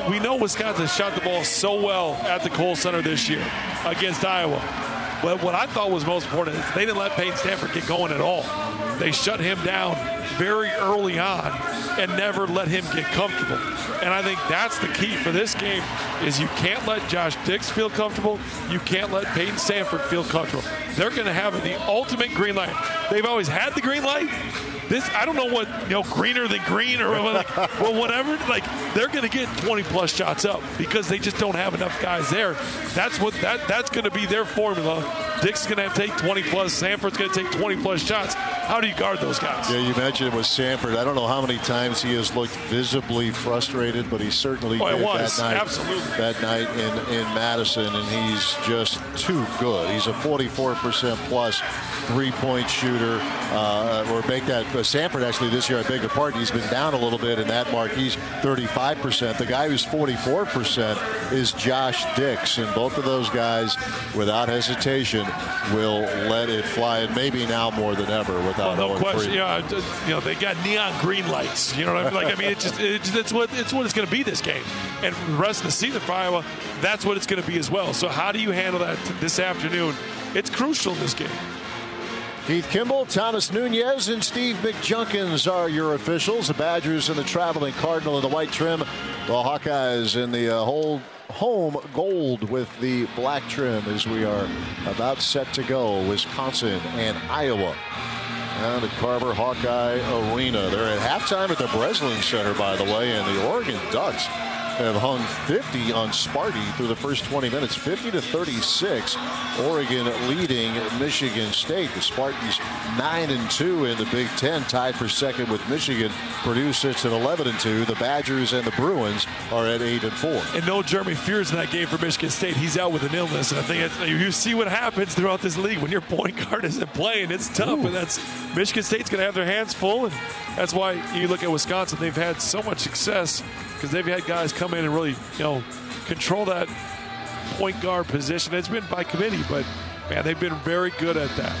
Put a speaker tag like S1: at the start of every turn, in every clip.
S1: we know Wisconsin shot the ball so well at the Kohl Center this year against Iowa. But what I thought was most important is they didn't let Peyton Sandfort get going at all. They shut him down very early on and never let him get comfortable. And I think that's the key for this game is you can't let Josh Dix feel comfortable. You can't let Peyton Sandfort feel comfortable. They're going to have the ultimate green light. They've always had the green light. This, I don't know what, greener than green or whatever. Like, they're going to get 20-plus shots up because they just don't have enough guys there. That's going to be their formula. Dick's going to have to take 20-plus. Sanford's going to take 20-plus shots. How do you guard those guys?
S2: Yeah, you mentioned it with Sandfort. I don't know how many times he has looked visibly frustrated, but he certainly did that night in Madison, and he's just too good. He's a 44% plus three-point shooter. Or make that Sandfort actually this year, I beg your pardon, he's been down a little bit in that mark. He's 35%. The guy who's 44% is Josh Dix, and both of those guys, without hesitation, will let it fly, and maybe now more than ever without
S1: no question. They got neon green lights. You know what I mean? It's what it's going to be this game, and for the rest of the season for Iowa, that's what it's going to be as well. So how do you handle that this afternoon? It's crucial in this game.
S2: Keith Kimball, Thomas Nunez, and Steve McJunkins are your officials. The Badgers in the traveling Cardinal in the white trim. The Hawkeyes in the home gold with the black trim as we are about set to go. Wisconsin and Iowa. Down at Carver Hawkeye Arena. They're at halftime at the Breslin Center, by the way, and the Oregon Ducks have hung 50 on Sparty through the first 20 minutes, 50-36. Oregon leading Michigan State. The Spartans 9-2 in the Big Ten, tied for second with Michigan. Purdue sits at 11-2. The Badgers and the Bruins are at 8-4.
S1: And no Jeremy Fears in that game for Michigan State. He's out with an illness, and I think you see what happens throughout this league when your point guard isn't playing. It's tough, and that's Michigan State's going to have their hands full, and that's why you look at Wisconsin. They've had so much success because they've had guys come in and really, control that point guard position. It's been by committee, but, man, they've been very good at that.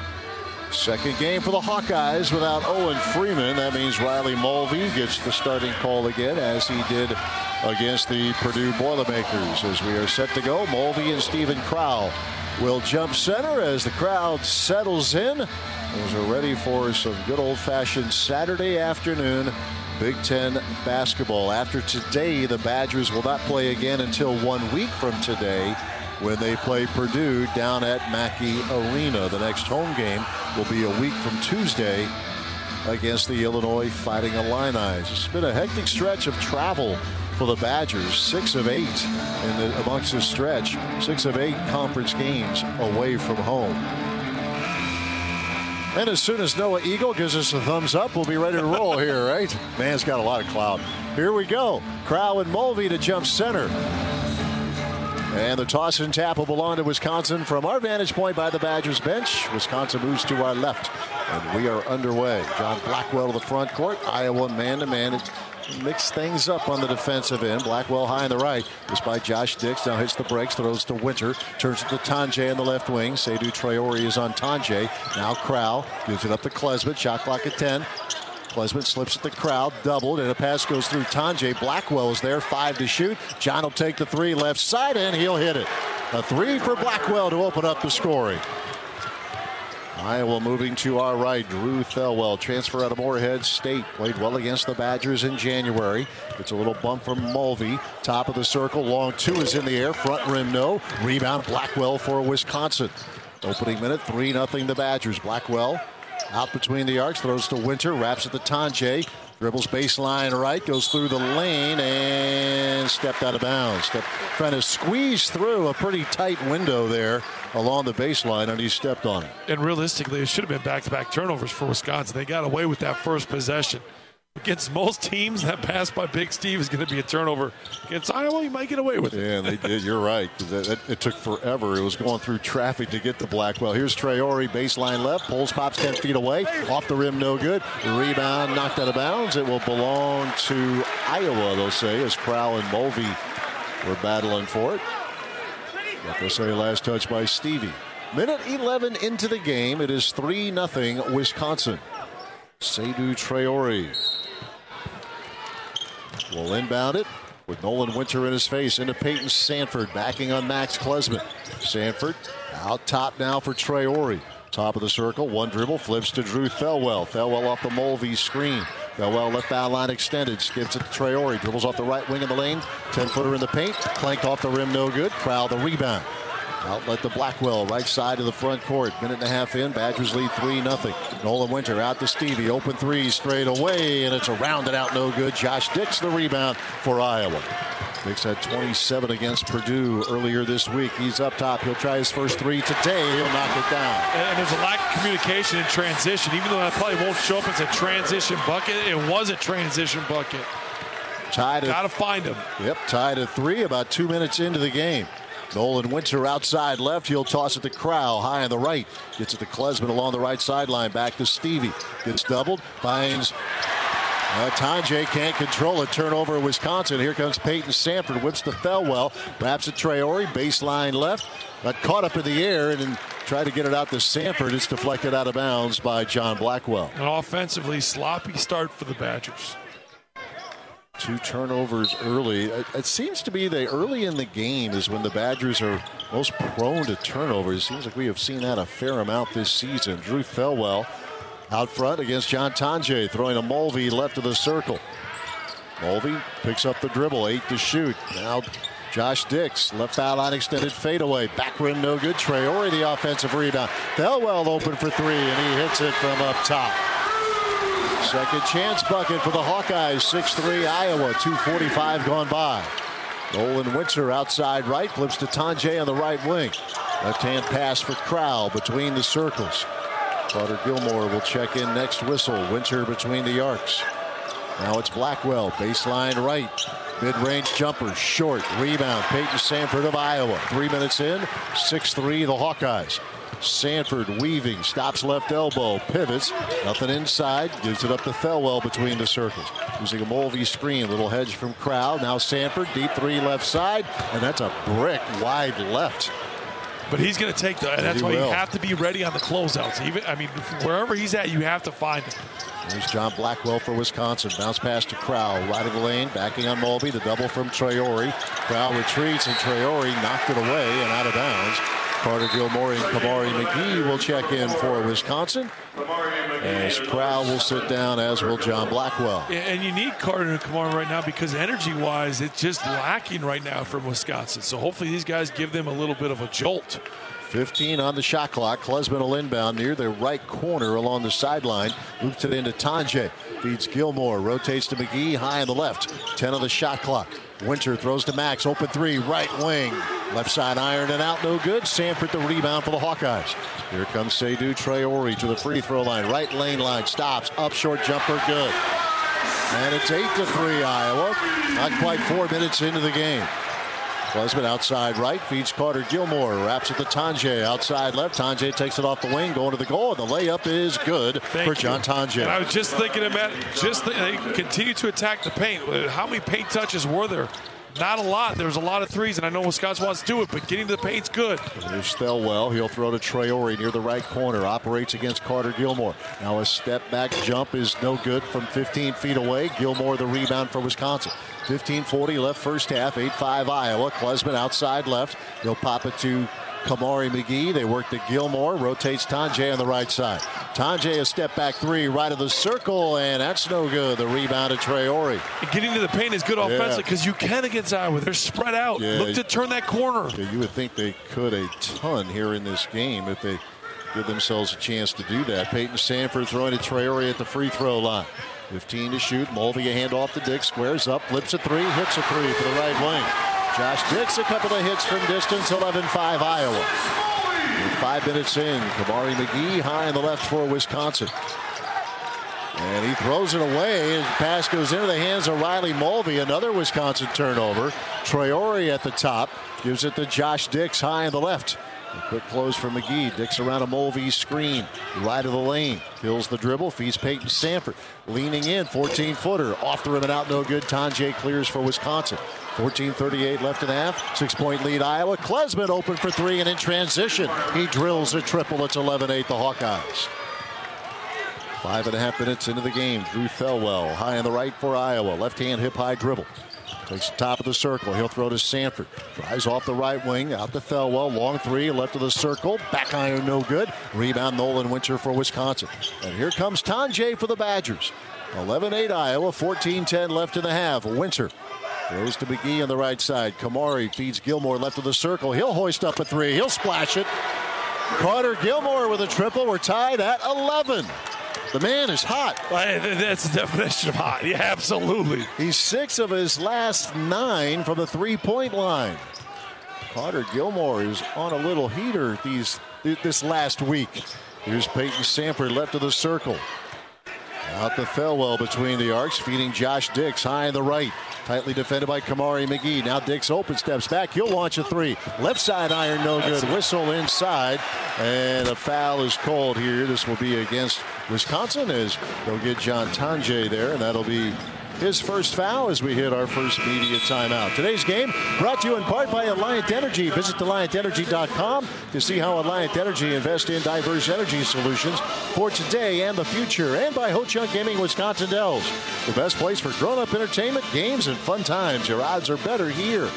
S2: Second game for the Hawkeyes without Owen Freeman. That means Riley Mulvey gets the starting call again, as he did against the Purdue Boilermakers. As we are set to go, Mulvey and Stephen Crowell will jump center as the crowd settles in. As we're ready for some good old-fashioned Saturday afternoon Big Ten basketball. After today, the Badgers will not play again until 1 week from today when they play Purdue down at Mackey Arena. The next home game will be a week from Tuesday against the Illinois Fighting Illini. It's been a hectic stretch of travel for the Badgers. 6 of 8 amongst this stretch. 6 of 8 conference games away from home. And as soon as Noah Eagle gives us a thumbs up, we'll be ready to roll here, right? Man, it's got a lot of cloud. Here we go. Crowell and Mulvey to jump center. And the toss and tap will belong to Wisconsin from our vantage point by the Badgers bench. Wisconsin moves to our left, and we are underway. John Blackwell to the front court. Iowa man-to-man. It mixed things up on the defensive end. Blackwell high on the right. This by Josh Dix. Now hits the brakes, throws to Winter. Turns it to Tanjay on the left wing. Seydou Traore is on Tanjay. Now Crowell gives it up to Klesmit. Shot clock at 10. Klesmit slips at the crowd, doubled, and a pass goes through Tanjay. Blackwell is there, 5 to shoot. John will take the 3 left side, and he'll hit it. A 3 for Blackwell to open up the scoring. Iowa moving to our right. Drew Thelwell, transfer out of Morehead State. Played well against the Badgers in January. Gets a little bump from Mulvey. Top of the circle, long 2 is in the air. Front rim, no. Rebound, Blackwell for Wisconsin. Opening minute, 3-0 the Badgers. Blackwell out between the arcs, throws to Winter, wraps it to Tanjay. Dribbles baseline right, goes through the lane, and stepped out of bounds. Trying to squeeze through a pretty tight window there along the baseline, and he stepped on it.
S1: And realistically, it should have been back-to-back turnovers for Wisconsin. They got away with that first possession. Against most teams, that pass by Big Steve is going to be a turnover. Against Iowa, you might get away with it.
S2: Yeah, they did. You're right. It took forever. It was going through traffic to get to Blackwell. Here's Traore, baseline left. Pulls, pops 10 feet away. Off the rim, no good. Rebound, knocked out of bounds. It will belong to Iowa, they'll say, as Crowell and Mulvey were battling for it. But they'll say last touch by Stevie. Minute 11 into the game. It is 3-0 Wisconsin. Seydou Traore will inbound it. with Nolan Winter in his face. Into Peyton Sanford, backing on Max Klesmit. Sanford out top now for Traore. Top of the circle, one dribble, flips to Drew Thelwell. Thelwell off the Mulvey screen. Thelwell left foul line extended, skips it to Traore, dribbles off the right wing of the lane. 10-footer in the paint, clanked off the rim, no good. Crowell the rebound. Outlet to Blackwell, right side of the front court. Minute and a half in, Badgers lead 3-0. Nolan Winter out to Stevie, open three straight away, and it's a rounded out, no good. Josh Dix the rebound for Iowa. Dix had 27 against Purdue earlier this week. He's up top. He'll try his first three today. He'll knock it down.
S1: And there's a lack of communication in transition. Even though that probably won't show up as a transition bucket, it was a transition bucket.
S2: Tied at,
S1: gotta find him.
S2: Yep, tied at 3, about 2 minutes into the game. Nolan Winter outside left. He'll toss it to Crowell, high on the right. Gets it to Klesmit along the right sideline. Back to Stevie. Gets doubled. Finds Tonje, can't control it. Turnover in Wisconsin. Here comes Peyton Sanford. Whips to Thelwell. Wraps it Traore. Baseline left. Got caught up in the air and then tried to get it out to Sanford. It's deflected out of bounds by John Blackwell.
S1: An offensively sloppy start for the Badgers.
S2: 2 turnovers early. It seems to be that early in the game is when the Badgers are most prone to turnovers. It seems like we have seen that a fair amount this season. Drew Thelwell out front against John Tonje, throwing a Mulvey left of the circle. Mulvey picks up the dribble, 8 to shoot. Now Josh Dix, left foul line extended fadeaway. Back rim no good. Traore the offensive rebound. Thelwell open for 3 and he hits it from up top. Second chance bucket for the Hawkeyes. 6-3 Iowa. 2:45 gone by. Nolan Winter outside right. Flips to Tonje on the right wing. Left hand pass for Crowell between the circles. Carter Gilmore will check in next whistle. Winter between the arcs. Now it's Blackwell. Baseline right. Mid-range jumper. Short. Rebound. Peyton Sanford of Iowa. 3 minutes in. 6-3 the Hawkeyes. Sanford weaving, stops left elbow, pivots, nothing inside, gives it up to Thelwell between the circles. Using a Mulvey screen, little hedge from Crowell. Now Sanford, deep 3 left side, and that's a brick wide left.
S1: But he's going to take the, and that's why you have to be ready on the closeouts. Even, I mean, wherever he's at, you have to find him.
S2: There's John Blackwell for Wisconsin. Bounce pass to Crowell, right of the lane, backing on Mulvey. The double from Traore. Crowell retreats, and Traore knocked it away and out of bounds. Carter Gilmore and Kamari McGee will check in for Wisconsin. As Crowell will sit down, as will John Blackwell.
S1: And you need Carter and Kamari right now because energy-wise, it's just lacking right now from Wisconsin. So hopefully these guys give them a little bit of a jolt.
S2: 15 on the shot clock. Klesmit will inbound near the right corner along the sideline. Loops it into Tonje. Feeds Gilmore. Rotates to McGee high on the left. 10 on the shot clock. Winter throws to Max. Open 3. Right wing. Left side ironed and out. No good. Sanford the rebound for the Hawkeyes. Here comes Seydou Traore to the free throw line. Right lane line. Stops. Up short jumper. Good. And it's 8-3 Iowa. Not quite 4 minutes into the game. Klesmit outside right, feeds Carter Gilmore, wraps it to Tonje outside left. Tonje takes it off the wing, going to the goal, and the layup is good for John Tonje.
S1: And I was just thinking about they continue to attack the paint. How many paint touches were there? Not a lot. There's a lot of threes, and I know Wisconsin wants to do it, but getting to the paint's good.
S2: There's Thelwell. He'll throw to Traore near the right corner. Operates against Carter Gilmore. Now a step-back jump is no good from 15 feet away. Gilmore the rebound for Wisconsin. 15:40 left first half. 8-5 Iowa. Klesmit outside left. He'll pop it to Kamari McGee. They work to Gilmore. Rotates Tonje on the right side. Tonje a step back 3 right of the circle, and that's no good. The rebound to Traore.
S1: And getting to the paint is good offensively because you can against Iowa. They're spread out.
S2: Yeah.
S1: Look to turn that corner.
S2: Yeah, you would think they could a ton here in this game if they give themselves a chance to do that. Peyton Sanford throwing to Traore at the free throw line. 15 to shoot. Mulvey a hand off to Dix. Squares up. Flips a 3. Hits a 3 for the right wing. Josh Dix a couple of hits from distance. 11-5 Iowa. With 5 minutes in, Kamari McGee high on the left for Wisconsin. And he throws it away. His pass goes into the hands of Riley Mulvey. Another Wisconsin turnover. Traore at the top. Gives it to Josh Dix high on the left. A quick close for McGee. Dix around a Mulvey screen. Right of the lane. Kills the dribble. Feeds Peyton Sanford. Leaning in. 14-footer. Off the rim and out. No good. Tonje clears for Wisconsin. 14:38 left in the half. 6-point lead Iowa. Klesmit open for 3 and in transition. He drills a triple. It's 11-8 the Hawkeyes. 5.5 minutes into the game. Drew Thelwell high on the right for Iowa. Left hand hip high dribble. Takes the top of the circle. He'll throw to Sanford. Drives off the right wing. Out to Thelwell. Long three. Left of the circle. Back iron no good. Rebound Nolan Winter for Wisconsin. And here comes Tonje for the Badgers. 11-8 Iowa. 14-10 left in the half. Winter throws to McGee on the right side. Kamari feeds Gilmore left of the circle. He'll hoist up a three. He'll splash it. Carter Gilmore with a triple. We're tied at 11. The man is hot.
S1: That's the definition of hot. Yeah, absolutely.
S2: He's 6 of his last 9 from the three-point line. Carter Gilmore is on a little heater this last week. Here's Peyton Sanford left of the circle. Out to Thelwell between the arcs, feeding Josh Dix high on the right. Tightly defended by Kamari McGee. Now Dix open, steps back. He'll launch a three. Left side iron, no good. Whistle inside. And a foul is called here. This will be against Wisconsin as they'll get John Tonje there. And that'll be his first foul as we hit our first media timeout. Today's game brought to you in part by Alliant Energy. Visit AlliantEnergy.com to see how Alliant Energy invests in diverse energy solutions for today and the future. And by Ho Chunk Gaming Wisconsin Dells, the best place for grown-up entertainment, games, and fun times. Your odds are better here.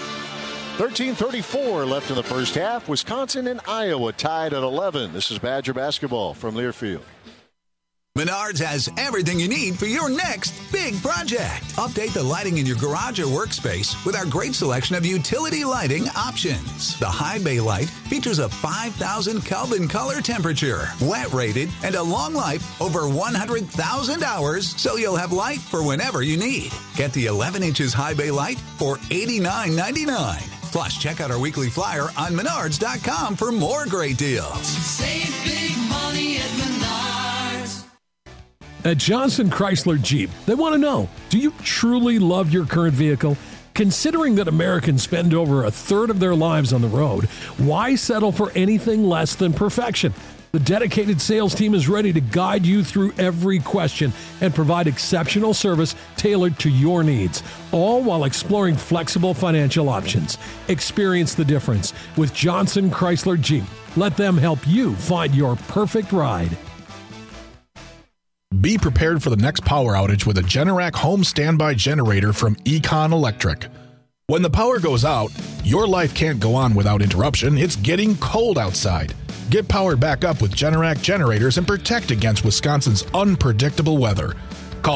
S2: 13:34 left in the first half. Wisconsin and Iowa tied at 11. This is Badger basketball from Learfield.
S3: Menards has everything you need for your next big project. Update the lighting in your garage or workspace with our great selection of utility lighting options. The High Bay light features a 5,000 Kelvin color temperature, wet rated, and a long life over 100,000 hours, so you'll have light for whenever you need. Get the 11 inches High Bay light for $89.99. Plus, check out our weekly flyer on Menards.com for more great deals.
S4: Save big money at Menards.
S5: At Johnson Chrysler Jeep, they want to know, do you truly love your current vehicle? Considering that Americans spend over a third of their lives on the road, why settle for anything less than perfection? The dedicated sales team is ready to guide you through every question and provide exceptional service tailored to your needs, all while exploring flexible financial options. Experience the difference with Johnson Chrysler Jeep. Let them help you find your perfect ride.
S6: Be prepared for the next power outage with a Generac home standby generator from Econ Electric. When the power goes out, your life can't go on without interruption. It's getting cold outside. Get powered back up with Generac generators and protect against Wisconsin's unpredictable weather. Call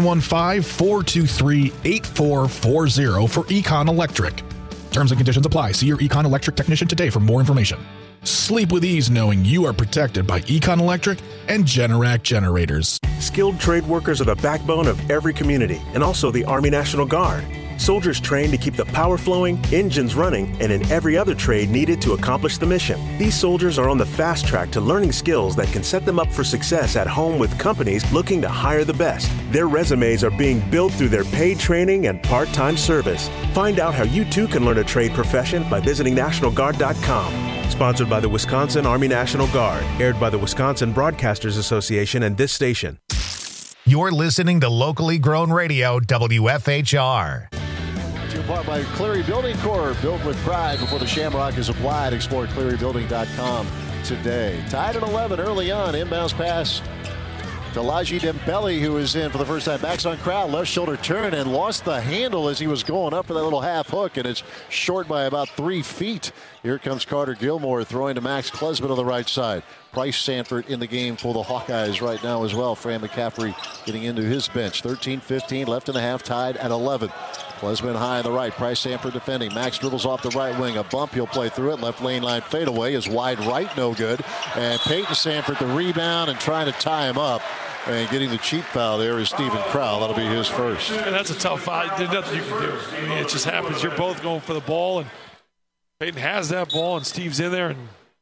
S6: 715-423-8440 for Econ Electric. Terms and conditions apply. See your Econ Electric technician today for more information. Sleep with ease knowing you are protected by Econ Electric and Generac generators.
S7: Skilled trade workers are the backbone of every community and also the Army National Guard. Soldiers trained to keep the power flowing, engines running, and in every other trade needed to accomplish the mission. These soldiers are on the fast track to learning skills that can set them up for success at home with companies looking to hire the best. Their resumes are being built through their paid training and part-time service. Find out how you too can learn a trade profession by visiting NationalGuard.com. Sponsored by the Wisconsin Army National Guard. Aired by the Wisconsin Broadcasters Association and this station.
S8: You're listening to locally grown radio, WFHR.
S2: Brought by Cleary Building Corp. Built with pride before the shamrock is applied. Explore ClearyBuilding.com today. Tied at 11 early on. Inbounds pass to Laji Dembele, who is in for the first time. Backs on Crowell. Left shoulder turn and lost the handle as he was going up for that little half hook, and it's short by about 3 feet. Here comes Carter Gilmore throwing to Max Klesman on the right side. Price Sanford in the game for the Hawkeyes right now as well. Fran McCaffrey getting into his bench. 13-15 left in the half, tied at 11. Klesman high on the right. Price Sanford defending. Max dribbles off the right wing. A bump. He'll play through it. Left lane line fadeaway is wide right. No good. And Peyton Sanford the rebound and trying to tie him up. And getting the cheap foul there is Stephen Crowell. That'll be his first.
S1: And that's a tough foul. There's nothing you can do. I mean, it just happens. You're both going for the ball, and Peyton has that ball, and Steve's in there, and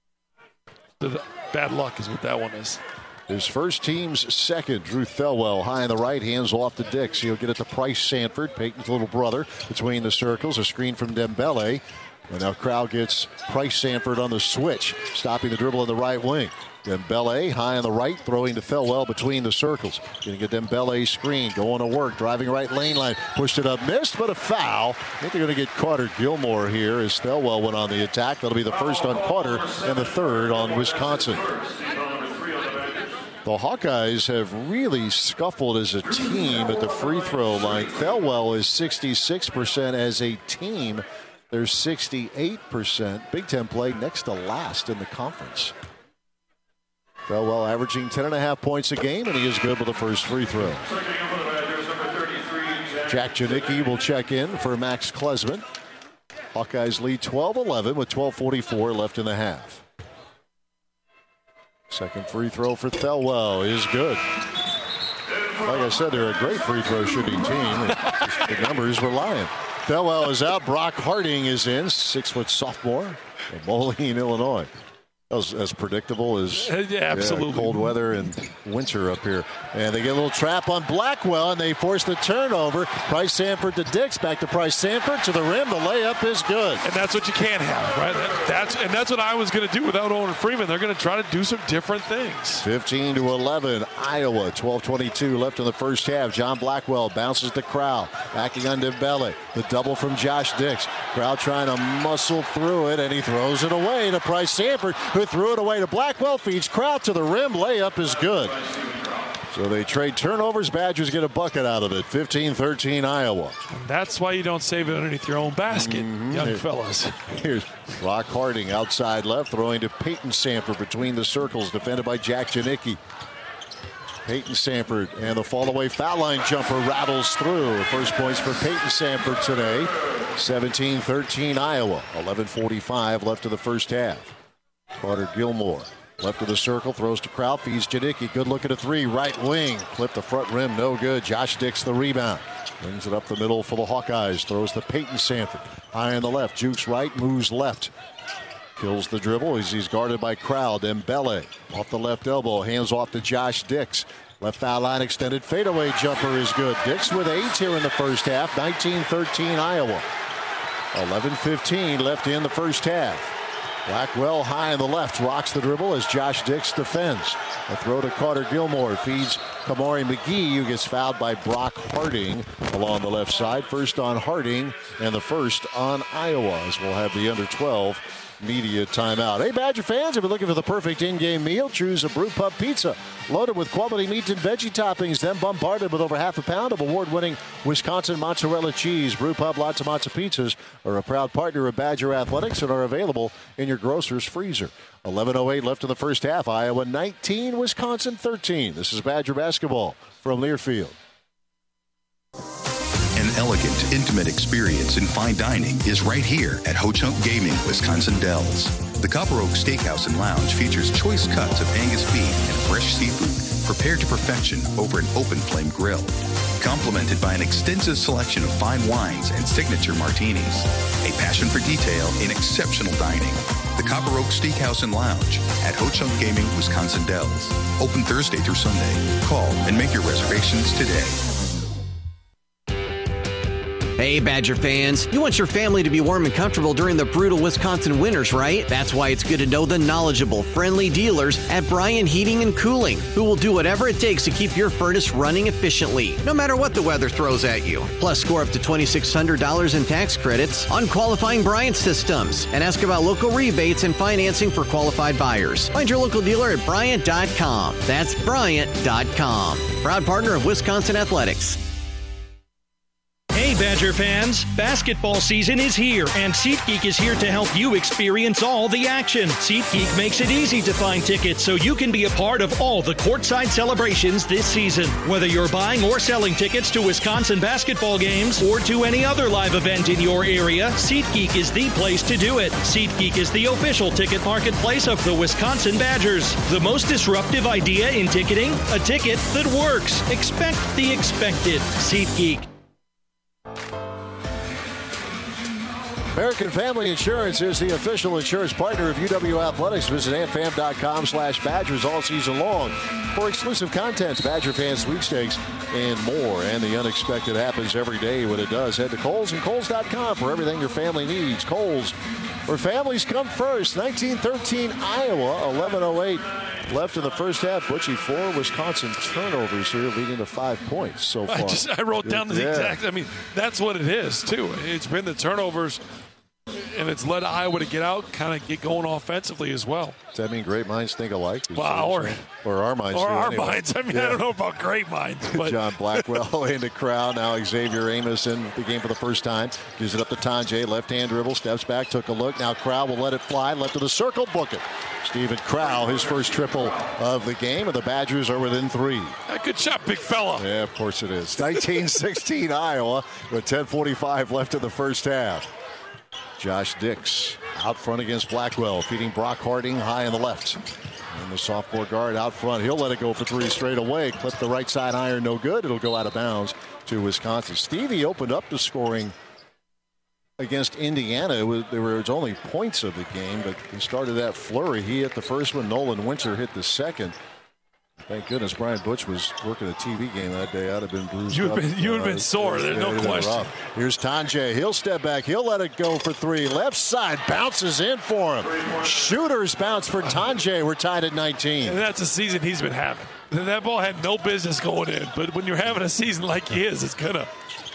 S1: bad luck is what that one is.
S2: His first team's second. Drew Thelwell high on the right, hands off to Dix. He'll get it to Price Sanford, Peyton's little brother, between the circles. A screen from Dembele. And now Crowell gets Price Sanford on the switch, stopping the dribble in the right wing. Dembele high on the right, throwing to Thelwell between the circles. Going to get Dembele screen, going to work, driving right lane line, pushed it up, missed, but a foul. I think they're going to get Carter Gilmore here as Thelwell went on the attack. That'll be the first on Carter and the third on Wisconsin. The Hawkeyes have really scuffled as a team at the free throw line. Thelwell is 66% as a team. They're 68%. Big Ten play next to last in the conference. Thelwell averaging 10.5 points a game, and he is good with the first free throw. Jack Janicki will check in for Max Klesman. Hawkeyes lead 12-11 with 12:44 left in the half. Second free throw for Thelwell is good. Like I said, they're a great free throw shooting team. The numbers were lying. Thelwell is out. Brock Harding is in, 6-foot sophomore from Moline, Illinois. As predictable as
S1: absolutely
S2: cold weather and winter up here. And they get a little trap on Blackwell, and they force the turnover. Price Sanford to Dix, back to Price Sanford to the rim. The layup is good.
S1: And that's what you can't have, right? That's what I was going to do without Owen Freeman. They're going to try to do some different things.
S2: 15-11, Iowa. 12:22 left in the first half. John Blackwell bounces to Crowell, backing on Dembele. The double from Josh Dix. Crowell trying to muscle through it, and he throws it away to Price Sanford, who threw it away to Blackwell, feeds Crowell to the rim. Layup is good. So they trade turnovers. Badgers get a bucket out of it. 15-13 Iowa.
S1: And that's why you don't save it underneath your own basket, young fellas.
S2: Here's Brock Harding outside left, throwing to Peyton Sanford between the circles, defended by Jack Janicki. Peyton Sanford, and the fall-away foul line jumper rattles through. First points for Peyton Sanford today. 17-13 Iowa. 11:45 left of the first half. Carter Gilmore, left of the circle, throws to Crowell, feeds Janicki. Good look at a three, right wing. Clip the front rim, no good. Josh Dix the rebound. Brings it up the middle for the Hawkeyes. Throws to Peyton Sanford. High on the left, jukes right, moves left. Kills the dribble as he's guarded by Crowell. Dembele off the left elbow, hands off to Josh Dix. Left foul line extended, fadeaway jumper is good. Dix with 8 here in the first half. 19-13 Iowa. 11:15 left in the first half. Blackwell high on the left, rocks the dribble as Josh Dix defends. A throw to Carter Gilmore, feeds Kamari McGee, who gets fouled by Brock Harding along the left side. First on Harding and the first on Iowa, as we'll have the under 12 media timeout. Hey, Badger fans, if you're looking for the perfect in-game meal, choose a Brew Pub Pizza. Loaded with quality meat and veggie toppings, then bombarded with over half a pound of award-winning Wisconsin mozzarella cheese. Brew Pub Lots of Matzo Pizzas are a proud partner of Badger Athletics and are available in your grocer's freezer. 11:08 left in the first half. Iowa 19, Wisconsin 13. This is Badger basketball from Learfield.
S9: An elegant, intimate experience in fine dining is right here at Ho Chunk Gaming, Wisconsin Dells. The Copper Oak Steakhouse and Lounge features choice cuts of Angus beef and fresh seafood prepared to perfection over an open flame grill. Complemented by an extensive selection of fine wines and signature martinis. A passion for detail in exceptional dining. The Copper Oak Steakhouse and Lounge at Ho Chunk Gaming, Wisconsin Dells. Open Thursday through Sunday. Call and make your reservations today.
S10: Hey, Badger fans, you want your family to be warm and comfortable during the brutal Wisconsin winters, right? That's why it's good to know the knowledgeable, friendly dealers at Bryan Heating and Cooling, who will do whatever it takes to keep your furnace running efficiently, no matter what the weather throws at you. Plus, score up to $2,600 in tax credits on qualifying Bryant systems, and ask about local rebates and financing for qualified buyers. Find your local dealer at Bryant.com. That's Bryant.com. Proud partner of Wisconsin Athletics.
S11: Hey, Badger fans! Basketball season is here, and SeatGeek is here to help you experience all the action. SeatGeek makes it easy to find tickets so you can be a part of all the courtside celebrations this season. Whether you're buying or selling tickets to Wisconsin basketball games or to any other live event in your area, SeatGeek is the place to do it. SeatGeek is the official ticket marketplace of the Wisconsin Badgers. The most disruptive idea in ticketing? A ticket that works. Expect the expected. SeatGeek.
S2: American Family Insurance is the official insurance partner of UW Athletics. Visit amfam.com/Badgers all season long for exclusive contents, Badger fan sweepstakes, and more. And the unexpected happens every day when it does. Head to Kohl's and Kohl's.com for everything your family needs. Kohl's, where families come first. 19-13 Iowa, 11:08 left in the first half. Butchie, 4 Wisconsin turnovers here, leading to 5 points so far.
S1: I wrote down the exact. I mean, that's what it is too. It's been the turnovers. and it's led Iowa to get out, kind of get going offensively as well.
S2: Does that mean great minds think alike?
S1: Well,
S2: or our minds
S1: or
S2: do
S1: our
S2: anyway.
S1: minds. I mean, I don't know about great minds. But
S2: John Blackwell into Crowell. Now Xavier Amos in the game for the first time. Gives it up to Tonje. Left-hand dribble. Steps back. Took a look. Now Crowell will let it fly. Left of the circle. Book it. Stephen Crowell, his first triple of the game. And the Badgers are within 3.
S1: Good shot, big fella.
S2: Yeah, of course it is. 19-16 Iowa with 10:45 left in the first half. Josh Dix out front against Blackwell, feeding Brock Harding high on the left. And the sophomore guard out front. He'll let it go for 3 straight away. Clip the right side iron, no good. It'll go out of bounds to Wisconsin. Stevie opened up the scoring against Indiana. There was only points of the game, but he started that flurry. He hit the first one. Nolan Winter hit the second. Thank goodness Brian Butch was working a TV game that day. I'd have been bruised up.
S1: You would have been sore. There's no question.
S2: Rough. Here's Tonje. He'll step back. He'll let it go for 3. Left side bounces in for him. Shooter's bounce for Tonje. We're tied at 19.
S1: And that's a season he's been having. That ball had no business going in. But when you're having a season like he is, it's going to.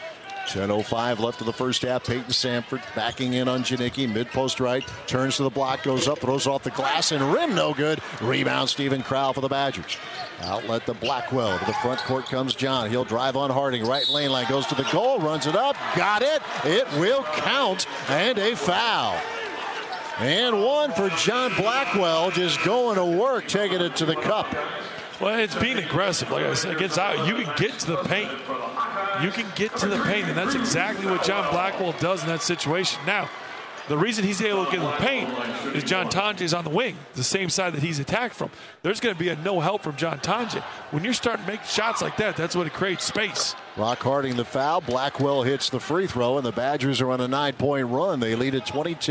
S2: 10:05 left of the first half. Peyton Sanford backing in on Janicki. Mid-post right. Turns to the block. Goes up. Throws off the glass. And rim no good. Rebound Stephen Crowell for the Badgers. Outlet to Blackwell. To the front court comes John. He'll drive on Harding. Right lane line. Goes to the goal. Runs it up. Got it. It will count. And a foul. And one for John Blackwell. Just going to work. Taking it to the cup.
S1: Well, it's being aggressive. Like I said, against Iowa, you can get to the paint. You can get to the paint, and that's exactly what John Blackwell does in that situation. Now, the reason he's able to get in the paint is John Tonje is on the wing, the same side that he's attacked from. There's going to be a no help from John Tonje. When you're starting to make shots like that, that's what it creates space.
S2: Rock Harding the foul. Blackwell hits the free throw, and the Badgers are on a 9-point run. They lead it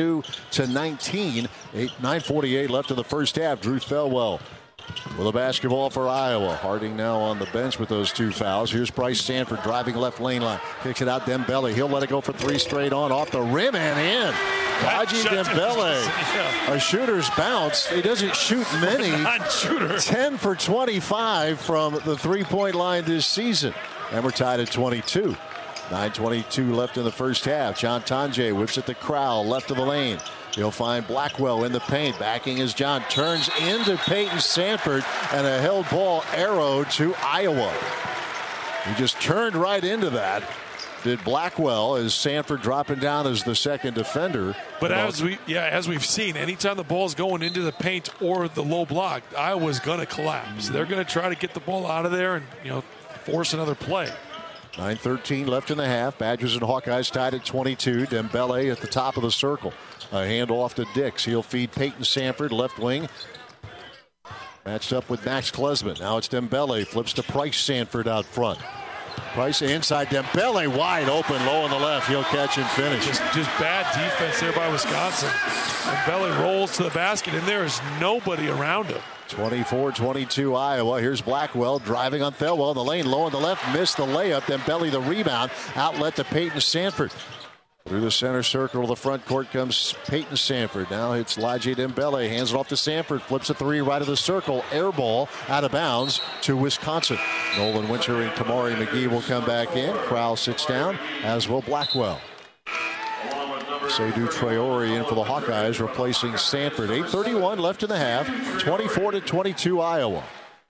S2: 22-19. 9:48 left in the first half. Drew Thelwell with a basketball for Iowa. Harding now on the bench with those 2 fouls. Here's Bryce Sanford driving left lane line. Kicks it out Dembele. He'll let it go for 3 straight on. Off the rim and in. Haji Dembele. A shooter's bounce. He doesn't shoot many. 10 for 25 from the 3-point line this season. And we're tied at 22. 9:22 left in the first half. John Tonje whips it to Crowell. Left of the lane. He'll find Blackwell in the paint. Backing is John. Turns into Peyton Sanford. And a held ball arrow to Iowa. He just turned right into that. Did Blackwell as Sanford dropping down as the second defender.
S1: But as we've seen, anytime the ball's going into the paint or the low block, Iowa's going to collapse. They're going to try to get the ball out of there and force another play.
S2: 9:13 left in the half. Badgers and Hawkeyes tied at 22. Dembele at the top of the circle. A handoff to Dix. He'll feed Peyton Sanford, left wing. Matched up with Max Klesman. Now it's Dembele. Flips to Price Sanford out front. Price inside. Dembele wide open, low on the left. He'll catch and finish.
S1: Just bad defense there by Wisconsin. Dembele rolls to the basket, and there is nobody around him.
S2: 24-22 Iowa. Here's Blackwell driving on Thelwell in the lane. Low on the left. Missed the layup. Dembele the rebound. Outlet to Peyton Sanford. Through the center circle to the front court comes Peyton Sanford. Now it's Laje Dembele. Hands it off to Sanford. Flips a 3 right of the circle. Air ball out of bounds to Wisconsin. Nolan Winter and Kamari McGee will come back in. Crowell sits down, as will Blackwell. Seydou Traore in for the Hawkeyes, replacing Sanford. 8:31 left in the half. 24-22 Iowa.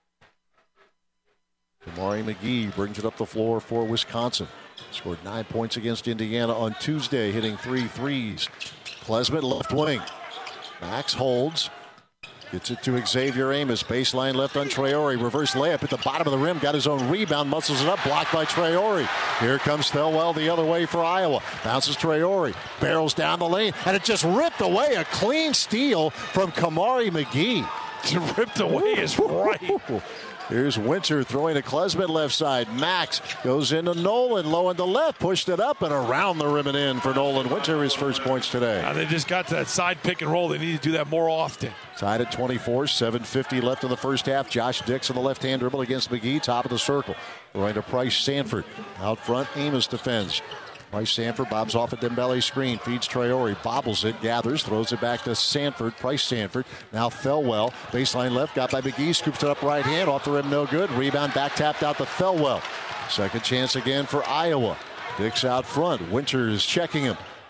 S2: Kamari McGee brings it up the floor for Wisconsin. Scored 9 points against Indiana on Tuesday, hitting 3 threes. Klesman left wing. Max holds. Gets it to Xavier Amos. Baseline left on Traore. Reverse layup at the bottom of the rim. Got his own rebound. Muscles it up. Blocked by Traore. Here comes Thelwell the other way for Iowa. Bounces Traore. Barrels down the lane. And it just ripped away. A clean steal from Kamari McGee.
S1: Ripped away is right.
S2: Here's Winter throwing to Klesman left side. Max goes into Nolan low on the left. Pushed it up and around the rim and in for Nolan Winter. His first points today.
S1: They just got to that side pick and roll. They need to do that more often.
S2: Tied at 24. 7:50 left in the first half. Josh Dix on the left-hand dribble against McGee. Top of the circle. Throwing to Price Sanford. Out front, Amos defends. Price Sanford bobs off a Dembele screen. Feeds Traore. Bobbles it. Gathers. Throws it back to Sanford. Price Sanford. Now Thelwell. Baseline left. Got by McGee. Scoops it up right hand. Off the rim. No good. Rebound back tapped out to Thelwell. Second chance again for Iowa. Dix out front. Winter is checking him.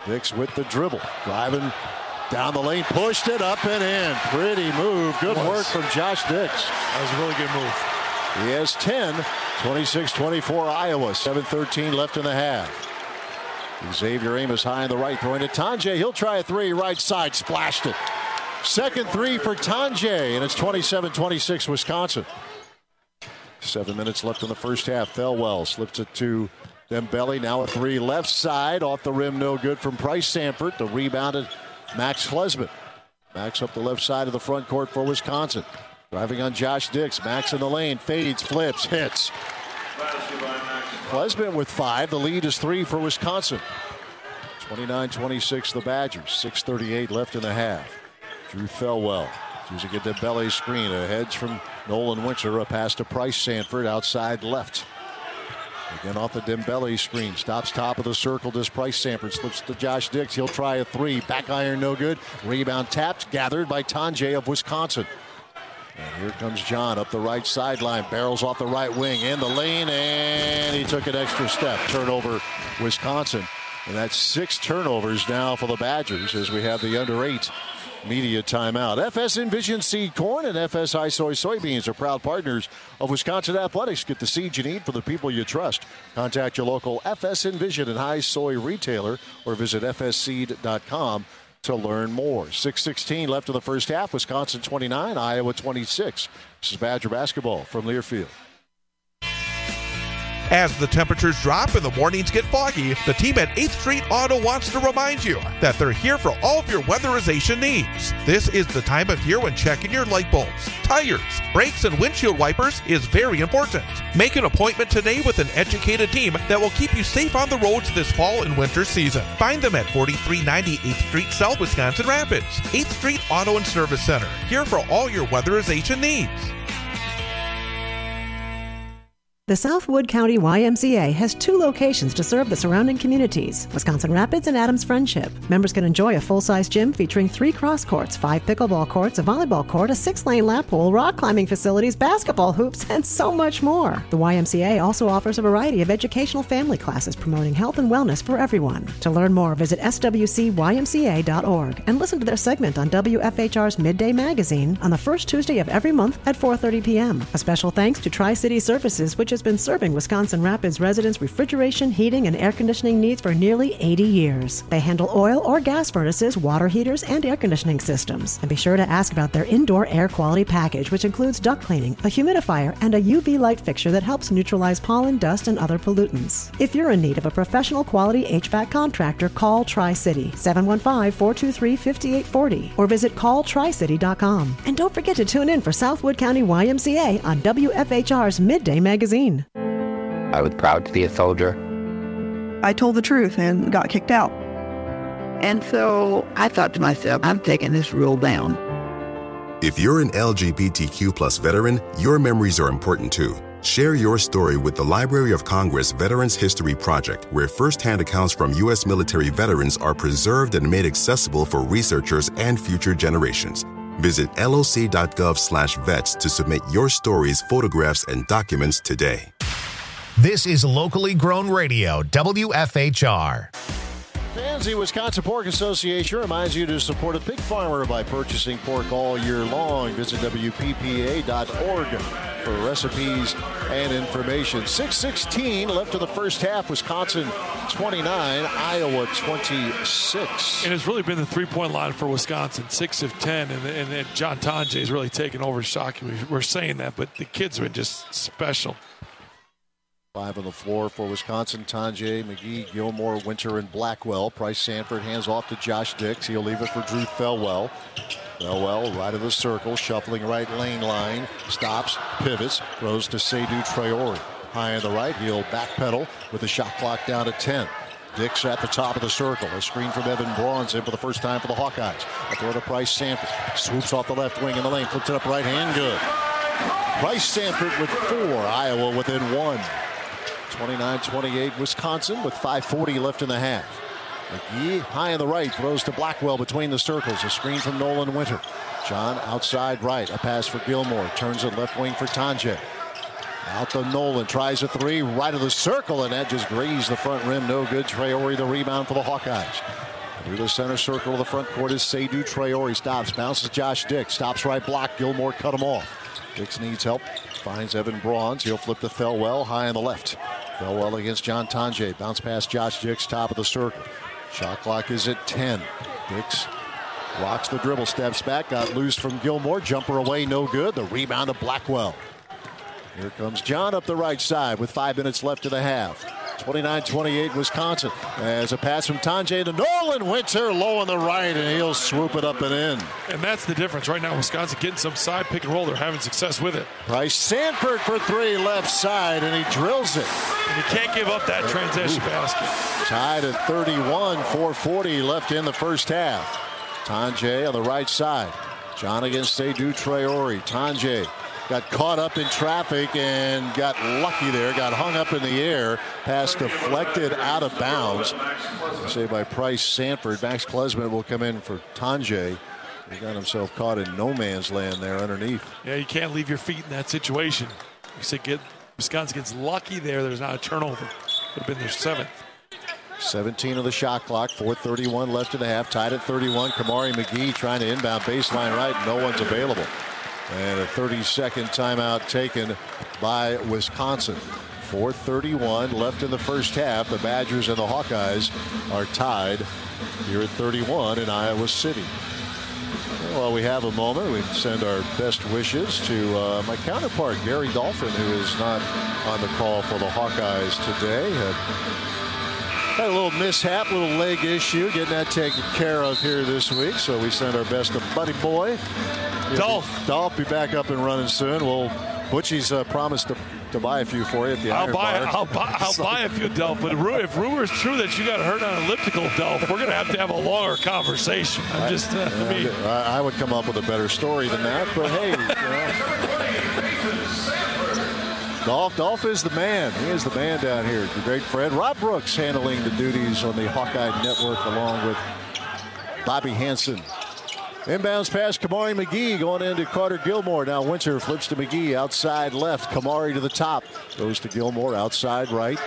S2: Dix with the dribble. Driving down the lane. Pushed it up and in. Pretty move. Good work from Josh Dix.
S1: That was a really good move.
S2: He has 10. 26-24 Iowa. 7:13 left in the half. Xavier Amos high on the right. Throwing to Tonje. He'll try a three. Right side. Splashed it. Second three for Tonje. And it's 27-26 Wisconsin. 7 minutes left in the first half. Thelwell slips it to Dembele. Now a three left side. Off the rim. No good from Price Sanford. The rebounded Max Klesman. Max up the left side of the front court for Wisconsin. Driving on Josh Dix. Max in the lane. Fades. Flips. Hits. Klesman with 5. The lead is 3 for Wisconsin. 29-26 the Badgers. 6:38 left in the half. Drew Thelwell using a Dembele screen. A hedge from Nolan Winter. A pass to Price Sanford outside left. Again off the Dembele screen. Stops top of the circle. Does Price Sanford. Slips to Josh Dix. He'll try a three. Back iron no good. Rebound tapped. Gathered by Tonje of Wisconsin. And here comes John up the right sideline. Barrels off the right wing in the lane. And he took an extra step. Turnover Wisconsin. And that's 6 turnovers now for the Badgers as we have the under 8 media timeout. FS Envision Seed Corn and FS iSoy Soybeans are proud partners of Wisconsin Athletics. Get the seeds you need for the people you trust. Contact your local FS Envision and High Soy retailer or visit fsseed.com to learn more. 6:16 left in the first half. Wisconsin 29, Iowa 26. This is Badger basketball from Learfield.
S12: As the temperatures drop and the mornings get foggy, the team at 8th Street Auto wants to remind you that they're here for all of your weatherization needs. This is the time of year when checking your light bulbs, tires, brakes, and windshield wipers is very important. Make an appointment today with an educated team that will keep you safe on the roads this fall and winter season. Find them at 4390 8th Street South, Wisconsin Rapids. 8th Street Auto and Service Center, here for all your weatherization needs.
S13: The Southwood County YMCA has 2 locations to serve the surrounding communities, Wisconsin Rapids and Adams Friendship. Members can enjoy a full-size gym featuring 3 cross courts, 5 pickleball courts, a volleyball court, a 6-lane lap pool, rock climbing facilities, basketball hoops, and so much more. The YMCA also offers a variety of educational family classes promoting health and wellness for everyone. To learn more, visit swcymca.org and listen to their segment on WFHR's Midday Magazine on the first Tuesday of every month at 4:30 p.m. A special thanks to Tri-City Services, which has been serving Wisconsin Rapids residents' refrigeration, heating, and air conditioning needs for nearly 80 years. They handle oil or gas furnaces, water heaters, and air conditioning systems. And be sure to ask about their indoor air quality package, which includes duct cleaning, a humidifier, and a UV light fixture that helps neutralize pollen, dust, and other pollutants. If you're in need of a professional quality HVAC contractor, call Tri-City, 715-423-5840, or visit calltricity.com. And don't forget to tune in for Southwood County YMCA on WFHR's Midday Magazine.
S14: I was proud to be a soldier.
S15: I told the truth and got kicked out.
S16: And so I thought to myself, I'm taking this rule down.
S17: If you're an LGBTQ+ veteran, your memories are important too. Share your story with the Library of Congress Veterans History Project, where firsthand accounts from U.S. military veterans are preserved and made accessible for researchers and future generations. Visit loc.gov/vets to submit your stories, photographs, and documents today.
S8: This is locally grown radio, WFHR.
S2: The Wisconsin Pork Association reminds you to support a pig farmer by purchasing pork all year long. Visit WPPA.org for recipes and information. 6:16 left in the first half. Wisconsin 29, Iowa 26.
S1: And it's really been the three-point line for Wisconsin, 6 of 10. And John Tonje is really taken over. Shocking. We're saying that, but the kids have been just special.
S2: 5 on the floor for Wisconsin. Tonje, McGee, Gilmore, Winter, and Blackwell. Price Sanford hands off to Josh Dix. He'll leave it for Drew Thelwell. Thelwell right of the circle, shuffling right lane line. Stops, pivots, throws to Seydou Traore. High on the right, he'll backpedal with the shot clock down to 10. Dix at the top of the circle. A screen from Evan Braun's in for the first time for the Hawkeyes. A throw to Price Sanford. Swoops off the left wing in the lane. Flips it up right hand. Good. Price Sanford with 4. Iowa within 1. 29-28 Wisconsin with 5:40 left in the half. McGee high on the right, throws to Blackwell between the circles. A screen from Nolan Winter. John outside right. A pass for Gilmore. Turns it left wing for Tonje. Out to Nolan. Tries a 3 right of the circle, and that just grazed the front rim. No good. Traore the rebound for the Hawkeyes. Through the center circle of the front court is Seydou Traore. Stops, bounces Josh Dix. Stops right block. Gilmore cut him off. Dix needs help. Finds Evan Bronze. He'll flip to Thelwell high on the left. Thelwell against John Tonje. Bounce past Josh Dix, top of the circle. Shot clock is at 10. Dix rocks the dribble, steps back, got loose from Gilmore. Jumper away, no good. The rebound to Blackwell. Here comes John up the right side with 5 minutes left in the half. 29-28 Wisconsin. As a pass from Tonje to Nolan Winter, low on the right, and he'll swoop it up and in.
S1: And that's the difference. Right now, Wisconsin getting some side pick and roll. They're having success with it.
S2: Bryce Sanford for 3, left side, and he drills it.
S1: And you can't give up that transition basket.
S2: Tied at 31, 4:40 left in the first half. Tonje on the right side. John against Seydou Traore. Tonje got caught up in traffic and got lucky there. Got hung up in the air. Pass deflected out of bounds. Saved by Bryce Sanford. Max Klesmit will come in for Tonje. He got himself caught in no man's land there underneath.
S1: Yeah, you can't leave your feet in that situation. You said Wisconsin gets lucky there. There's not a turnover. Would have been their 7th.
S2: 17 of the shot clock. 4:31 left in the half. Tied at 31. Kamari McGee trying to inbound baseline right. No one's available. And a 30-second timeout taken by Wisconsin. 4:31 left in the first half. The Badgers and the Hawkeyes are tied here at 31 in Iowa City. Well, we have a moment. We send our best wishes to my counterpart, Gary Dolphin, who is not on the call for the Hawkeyes today. Had a little mishap, little leg issue, getting that taken care of here this week. So we send our best to Buddy Boy. Dolph be back up and running soon. Well, Butchie's promised to buy a few for you at the Iron Bar.
S1: I'll buy a few, Dolph. But if rumor's true that you got hurt on elliptical, Dolph, we're going to have a longer conversation.
S2: I would come up with a better story than that. But hey, Dolph is the man. He is the man down here. The great Fred. Rob Brooks handling the duties on the Hawkeye Network along with Bobby Hansen. Inbounds pass, Kamari McGee going into Carter Gilmore. Now Winter flips to McGee outside left. Kamari to the top. Goes to Gilmore outside right.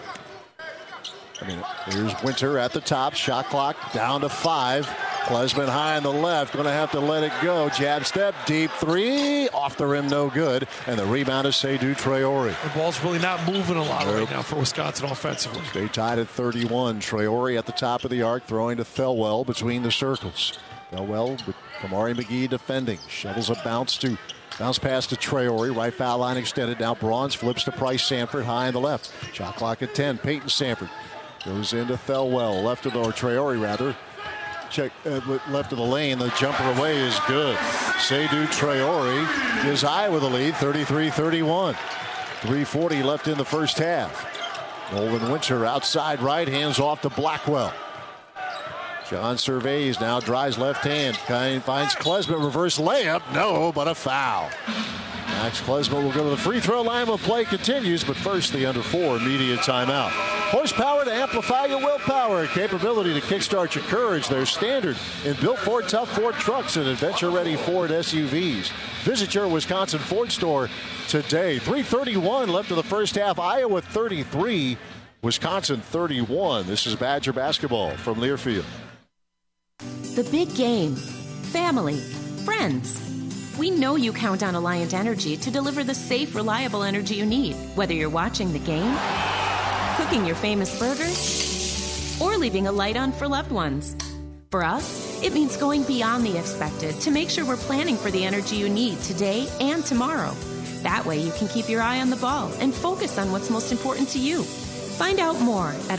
S2: Here's Winter at the top. Shot clock down to 5. Klesmit high on the left. Going to have to let it go. Jab step, deep 3. Off the rim, no good. And the rebound is Seydou Traore.
S1: The ball's really not moving a lot right now for Wisconsin offensively.
S2: They tied at 31. Traore at the top of the arc, throwing to Thelwell between the circles. Thelwell with Kamari McGee defending. Shovels a bounce pass to Traore. Right foul line extended. Now Bronze flips to Bryce Sanford high on the left. Shot clock at 10. Peyton Sanford goes into Thelwell. Traore rather. Check left of the lane. The jumper away is good. Seydou Traore gives Iowa the lead, 33-31. 3:40 left in the first half. Nolan Winter outside right, hands off to Blackwell. John surveys, now drives left hand. Finds Klesmit, reverse layup. No, but a foul. Max Klesmit will go to the free throw line when play continues, but first the under 4 immediate timeout. Horsepower to amplify your willpower. Capability to kickstart your courage. They're standard in built Ford Tough Ford trucks and adventure-ready Ford SUVs. Visit your Wisconsin Ford store today. 3:31 left of the first half. Iowa 33, Wisconsin 31. This is Badger basketball from Learfield.
S18: The big game. Family. Friends. We know you count on Alliant Energy to deliver the safe, reliable energy you need, whether you're watching the game, cooking your famous burgers, or leaving a light on for loved ones. For us, it means going beyond the expected to make sure we're planning for the energy you need today and tomorrow. That way you can keep your eye on the ball and focus on what's most important to you. Find out more at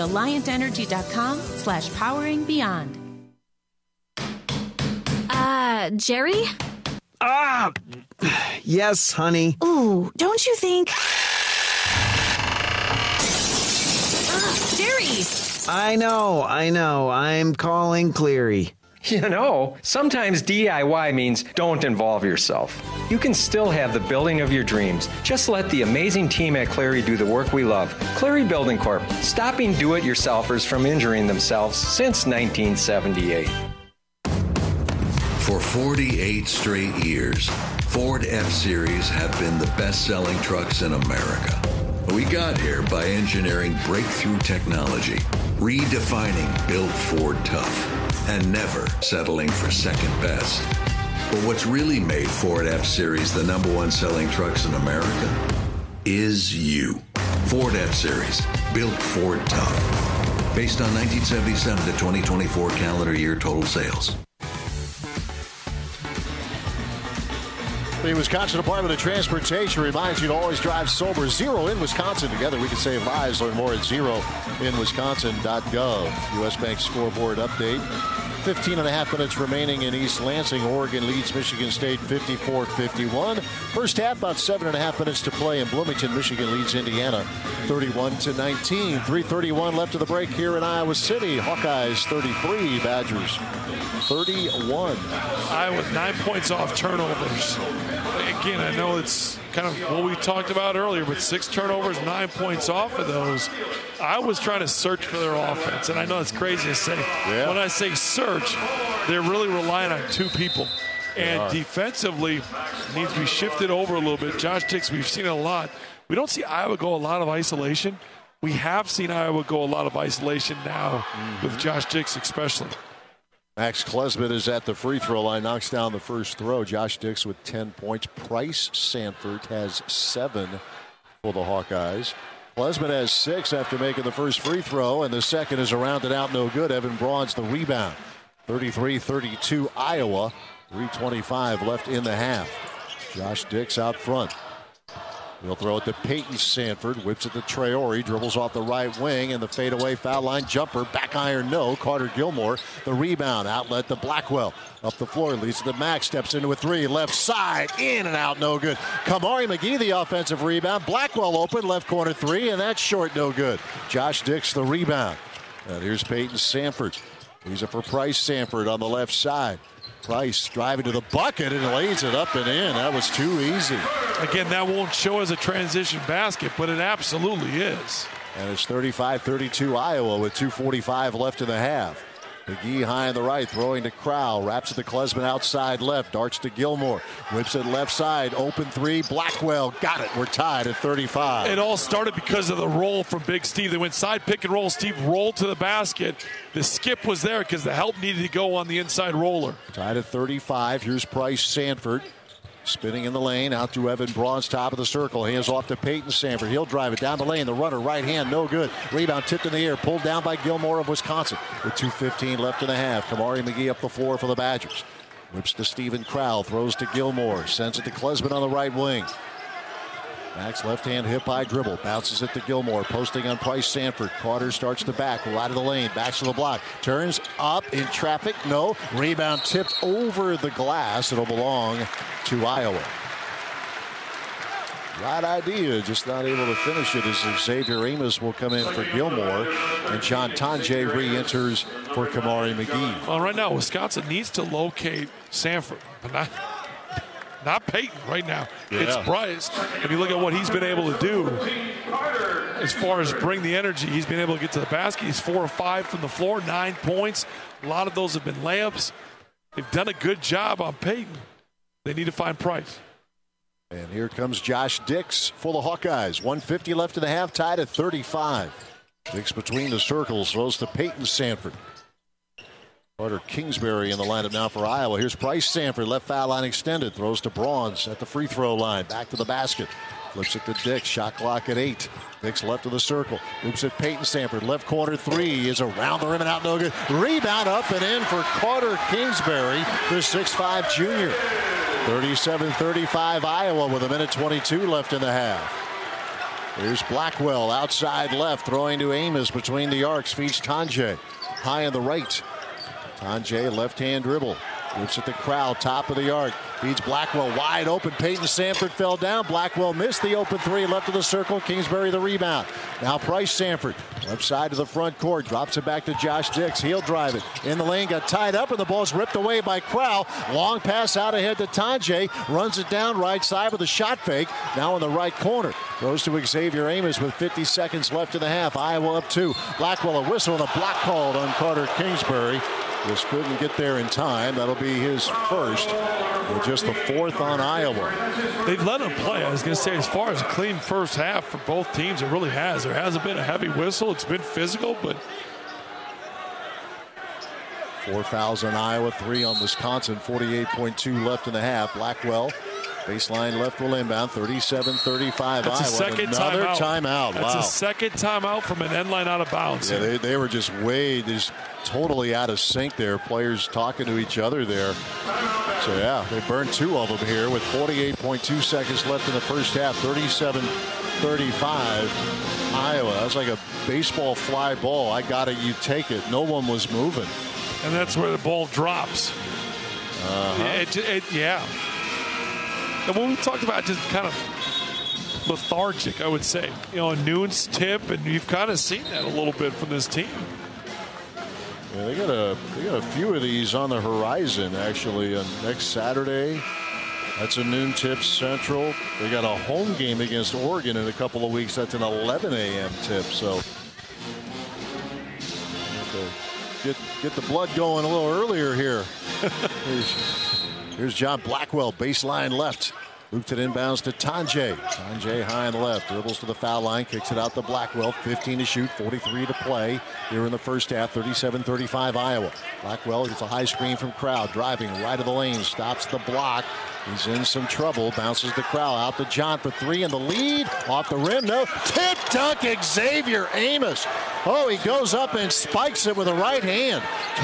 S18: alliantenergy.com/poweringbeyond.
S19: Jerry?
S20: Yes, honey.
S19: Ooh, don't you think... Jerry!
S20: I know. I'm calling Cleary.
S21: You know, sometimes DIY means don't involve yourself. You can still have the building of your dreams. Just let the amazing team at Cleary do the work we love. Cleary Building Corp., stopping do-it-yourselfers from injuring themselves since 1978.
S22: For 48 straight years, Ford F-Series have been the best-selling trucks in America. We got here by engineering breakthrough technology, redefining Built Ford Tough. and never settling for second best. But what's really made Ford F-Series the #1 selling trucks in America is you. Ford F-Series, built Ford tough. Based on 1977 to 2024 calendar year total sales.
S2: The Wisconsin Department of Transportation reminds you to always drive sober. Zero in Wisconsin. Together we can save lives. Learn more at zeroinwisconsin.gov. U.S. Bank scoreboard update. 15.5 minutes remaining in East Lansing. Oregon leads Michigan State 54-51. First half, about 7.5 minutes to play in Bloomington. Michigan leads Indiana 31-19. 3:31 left of the break here in Iowa City. Hawkeyes 33, Badgers 31.
S1: Iowa 9 points off turnovers. Again, I know it's kind of what we talked about earlier, but 6 turnovers, 9 points off of those. I was trying to search for their offense, and I know it's crazy to say. Yeah. When I say search, they're really relying on 2 people. And defensively, needs to be shifted over a little bit. Josh Dix, we've seen it a lot. We don't see Iowa go a lot of isolation. We have seen Iowa go a lot of isolation now with Josh Dix especially.
S2: Max Klesmit is at the free throw line, knocks down the first throw. Josh Dix with 10 points. Price Sanford has 7 for the Hawkeyes. Klesmit has 6 after making the first free throw, and the second is rounded out no good. Evan Braun's the rebound. 33-32 Iowa. 3:25 left in the half. Josh Dix out front. He'll throw it to Peyton Sanford. Whips it to Traore. Dribbles off the right wing, and the fadeaway foul line jumper. Back iron, no. Carter Gilmore, the rebound. Outlet to Blackwell. Up the floor, leads to the Max. Steps into a 3. Left side, in and out, no good. Kamari McGee, the offensive rebound. Blackwell open, left corner 3, and that's short, no good. Josh Dix, the rebound. And here's Peyton Sanford. He's it for Price Sanford on the left side. Price driving to the bucket and lays it up and in. That was too easy.
S1: Again, that won't show as a transition basket, but it absolutely is.
S2: And it's 35-32 Iowa with 2:45 left in the half. McGee high on the right, throwing to Crowell. Wraps it to Klesmit outside left. Darts to Gilmore. Whips it left side. Open 3. Blackwell got it. We're tied at 35.
S1: It all started because of the roll from Big Steve. They went side pick and roll. Steve rolled to the basket. The skip was there because the help needed to go on the inside roller.
S2: Tied at 35. Here's Price Sanford. Spinning in the lane, out to Evan Braun's top of the circle. Hands off to Peyton Sanford. He'll drive it down the lane. The runner, right hand, no good. Rebound tipped in the air, pulled down by Gilmore of Wisconsin. With 2:15 left in the half. Kamari McGee up the floor for the Badgers. Whips to Stephen Crowell, throws to Gilmore. Sends it to Klesmit on the right wing. Max left hand hip high dribble. Bounces it to Gilmore. Posting on Price Sanford. Carter starts to back. Right of the lane. Backs to the block. Turns up in traffic. No. Rebound tipped over the glass. It'll belong to Iowa. Right idea. Just not able to finish it as Xavier Amos will come in for Gilmore. And John Tonje re-enters for Kamari McGee.
S1: Well, right now, Wisconsin needs to locate Sanford. But not Peyton right now. Yeah. It's Bryce. If you look at what he's been able to do as far as bring the energy, he's been able to get to the basket. He's 4 of 5 from the floor, 9 points. A lot of those have been layups. They've done a good job on Peyton. They need to find Price.
S2: And here comes Josh Dix for the Hawkeyes. 1:50 left in the half, tied at 35. Dix between the circles, throws to Peyton Sanford. Carter Kingsbury in the lineup now for Iowa. Here's Price Sanford, left foul line extended. Throws to Braun's at the free throw line. Back to the basket. Flips it to Dix. Shot clock at 8. Dix left of the circle. Oops at Peyton Sanford. Left corner 3 is around the rim and out, no good. Rebound up and in for Carter Kingsbury, the 6'5 junior. 37-35 Iowa with 1:22 left in the half. Here's Blackwell outside left, throwing to Amos between the arcs. Feeds Tonje. High on the right. Tonje left-hand dribble. Whips at the crowd, top of the arc. Feeds Blackwell wide open. Peyton Sanford fell down. Blackwell missed the open 3, left of the circle. Kingsbury the rebound. Now Price Sanford, left side to the front court. Drops it back to Josh Dix. He'll drive it. In the lane, got tied up, and the ball's ripped away by Crowell. Long pass out ahead to Tonje. Runs it down right side with a shot fake. Now in the right corner. Goes to Xavier Amos with 50 seconds left in the half. Iowa up 2. Blackwell a whistle and a block called on Carter Kingsbury. Just couldn't get there in time. That'll be his first. With just the 4th on Iowa.
S1: They've let him play. I was going to say, as far as a clean first half for both teams, it really has. There hasn't been a heavy whistle. It's been physical, but
S2: 4 fouls on Iowa, 3 on Wisconsin, 48.2 left in the half. Blackwell, baseline left will inbound, 37-35 Iowa.
S1: That's a second
S2: Another
S1: timeout.
S2: Wow.
S1: That's a second timeout from an end line out of bounds.
S2: Yeah, they were just totally out of sync there. Players talking to each other there. So, yeah, they burned 2 of them here with 48.2 seconds left in the first half, 37-35 Iowa. That's like a baseball fly ball. I got it, you take it. No one was moving.
S1: And that's where the ball drops. Yeah. And when we talked about just kind of lethargic, I would say, a Noon's tip, and you've kind of seen that a little bit from this team.
S2: Yeah, they got a few of these on the horizon, actually. Next Saturday, that's a noon tip Central. They got a home game against Oregon in a couple of weeks. That's an 11 a.m. tip. So get the blood going a little earlier here. Here's John Blackwell, baseline left. Looped it inbounds to Tanjay. Tanjay high on the left. Dribbles to the foul line. Kicks it out to Blackwell. 15 to shoot. 43 to play. Here in the first half. 37-35 Iowa. Blackwell gets a high screen from Crowd. Driving right of the lane. Stops the block. He's in some trouble. Bounces the Crowd out to John for 3 in the lead. Off the rim. No. Tip dunk Xavier Amos. Oh, he goes up and spikes it with a right hand.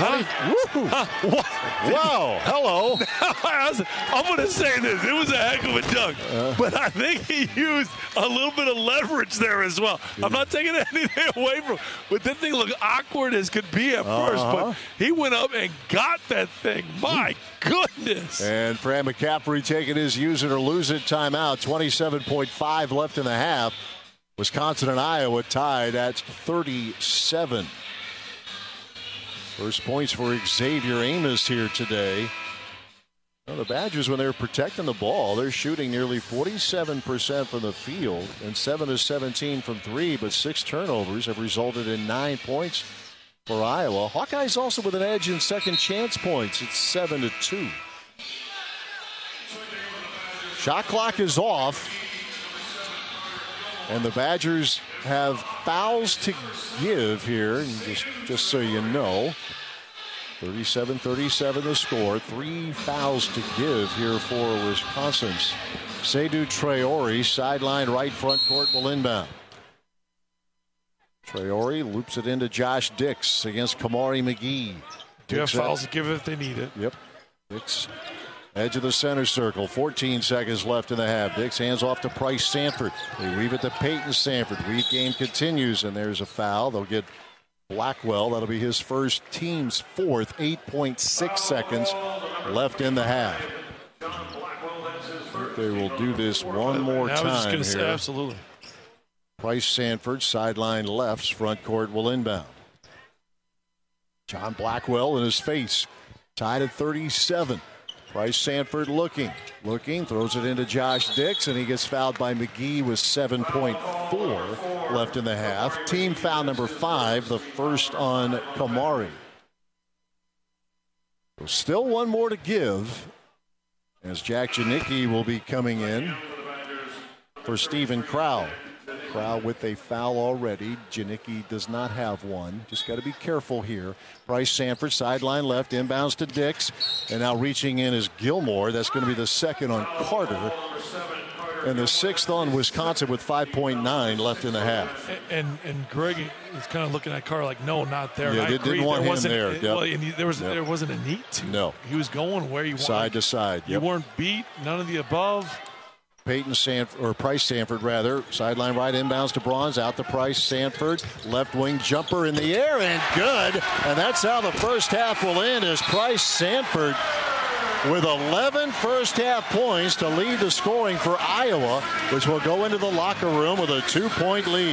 S2: Wow. Hello.
S1: I'm going to say this. It was a heck of a dunk. But I think he used a little bit of leverage there as well. I'm not taking anything away from him. But that thing looked awkward as could be at first. But he went up and got that thing. My goodness.
S2: And Fran McCaffrey taking his use it or lose it timeout. 27.5 left in the half. Wisconsin and Iowa tied at 37. First points for Xavier Amos here today. Well, the Badgers, when they're protecting the ball, they're shooting nearly 47% from the field and 7 of 17 from 3, but 6 turnovers have resulted in 9 points for Iowa. Hawkeyes also with an edge in second chance points. It's 7-2. Shot clock is off. And the Badgers have fouls to give here, just so you know. 37-37 the score. 3 fouls to give here for Wisconsin's. Seydou Traore, sideline right front court, will inbound. Traore loops it into Josh Dix against Kamari McGee.
S1: Do you have fouls to give if they need it?
S2: Yep. Dix, edge of the center circle. 14 seconds left in the half. Dix hands off to Price Sanford. They weave it to Peyton Sanford. Weave game continues, and there's a foul. They'll get Blackwell. That'll be his first, team's fourth. 8.6 seconds left in the half. I think they will do this one more time. I was just going to say,
S1: absolutely.
S2: Price Sanford, sideline left, front court will inbound. John Blackwell in his face, tied at 37. Price Sanford looking, throws it into Josh Dix, and he gets fouled by McGee with 7.4 left in the half. Team foul number 5, the first on Kamari. Still one more to give, as Jack Janicki will be coming in for Stephen Crowell. Crowell with a foul already. Janicki does not have one. Just got to be careful here. Price Sanford, sideline left, inbounds to Dix. And now reaching in is Gilmore. That's going to be the second on Carter. And the 6th on Wisconsin with 5.9 left in the half.
S1: And Greg is kind of looking at Carter like, no, not there.
S2: Yeah, they didn't want him there. Yep.
S1: Well, and there wasn't a need to.
S2: No.
S1: He was going where you wanted.
S2: Side to side.
S1: You weren't beat, none of the above.
S2: Peyton Sanford, or Price Sanford rather, sideline right, inbounds to Bronze, out to Price Sanford, left wing jumper in the air and good. And that's how the first half will end, as Price Sanford with 11 first half points to lead the scoring for Iowa, which will go into the locker room with a 2-point lead.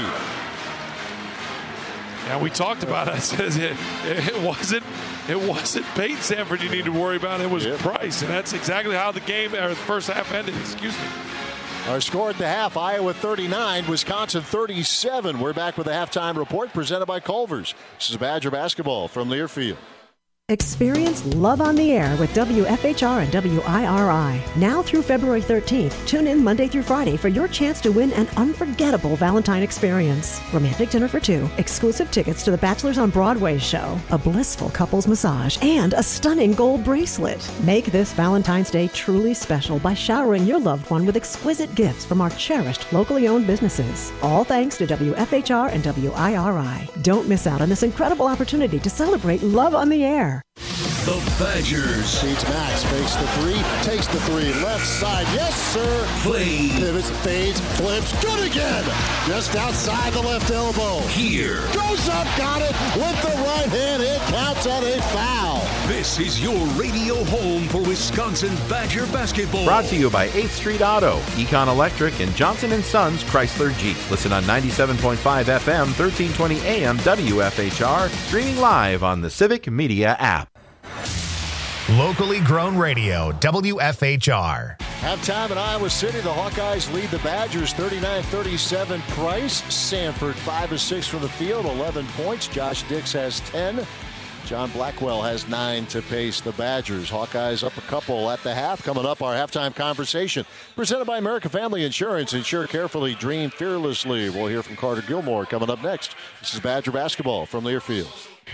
S1: Yeah, we talked about it. I said it wasn't Peyton Sanford you need to worry about. It was Price, and that's exactly how the game or the first half ended. Excuse me.
S2: Our score at the half: Iowa 39, Wisconsin 37. We're back with a halftime report presented by Culver's. This is Badger basketball from Learfield.
S13: Experience Love on the Air with WFHR and WIRI. Now through February 13th, tune in Monday through Friday for your chance to win an unforgettable Valentine experience. Romantic dinner for two, exclusive tickets to the Bachelors on Broadway show, a blissful couples massage, and a stunning gold bracelet. Make this Valentine's Day truly special by showering your loved one with exquisite gifts from our cherished locally owned businesses. All thanks to WFHR and WIRI. Don't miss out on this incredible opportunity to celebrate Love on the Air.
S3: The Badgers.
S2: Feeds Max, fakes the three, takes the three, left side, yes sir.
S3: Play.
S2: Pivots, fades, flips, good again. Just outside the left elbow.
S3: Here.
S2: Goes up, got it, with the right hand, it counts at a foul.
S3: This is your radio home for Wisconsin Badger basketball.
S4: Brought to you by 8th Street Auto, Econ Electric, and Johnson & Sons Chrysler Jeep. Listen on 97.5 FM, 1320 AM, WFHR, streaming live on the Civic Media app.
S8: Locally grown radio, WFHR.
S2: Halftime in Iowa City, the Hawkeyes lead the Badgers 39-37. Price, Sanford 5 of 6 from the field, 11 points. Josh Dix has 10. John Blackwell has 9 to pace the Badgers. Hawkeyes up a couple at the half. Coming up, our halftime conversation presented by American Family Insurance. Insure carefully, dream fearlessly. We'll hear from Carter Gilmore coming up next. This is Badger basketball from Learfield.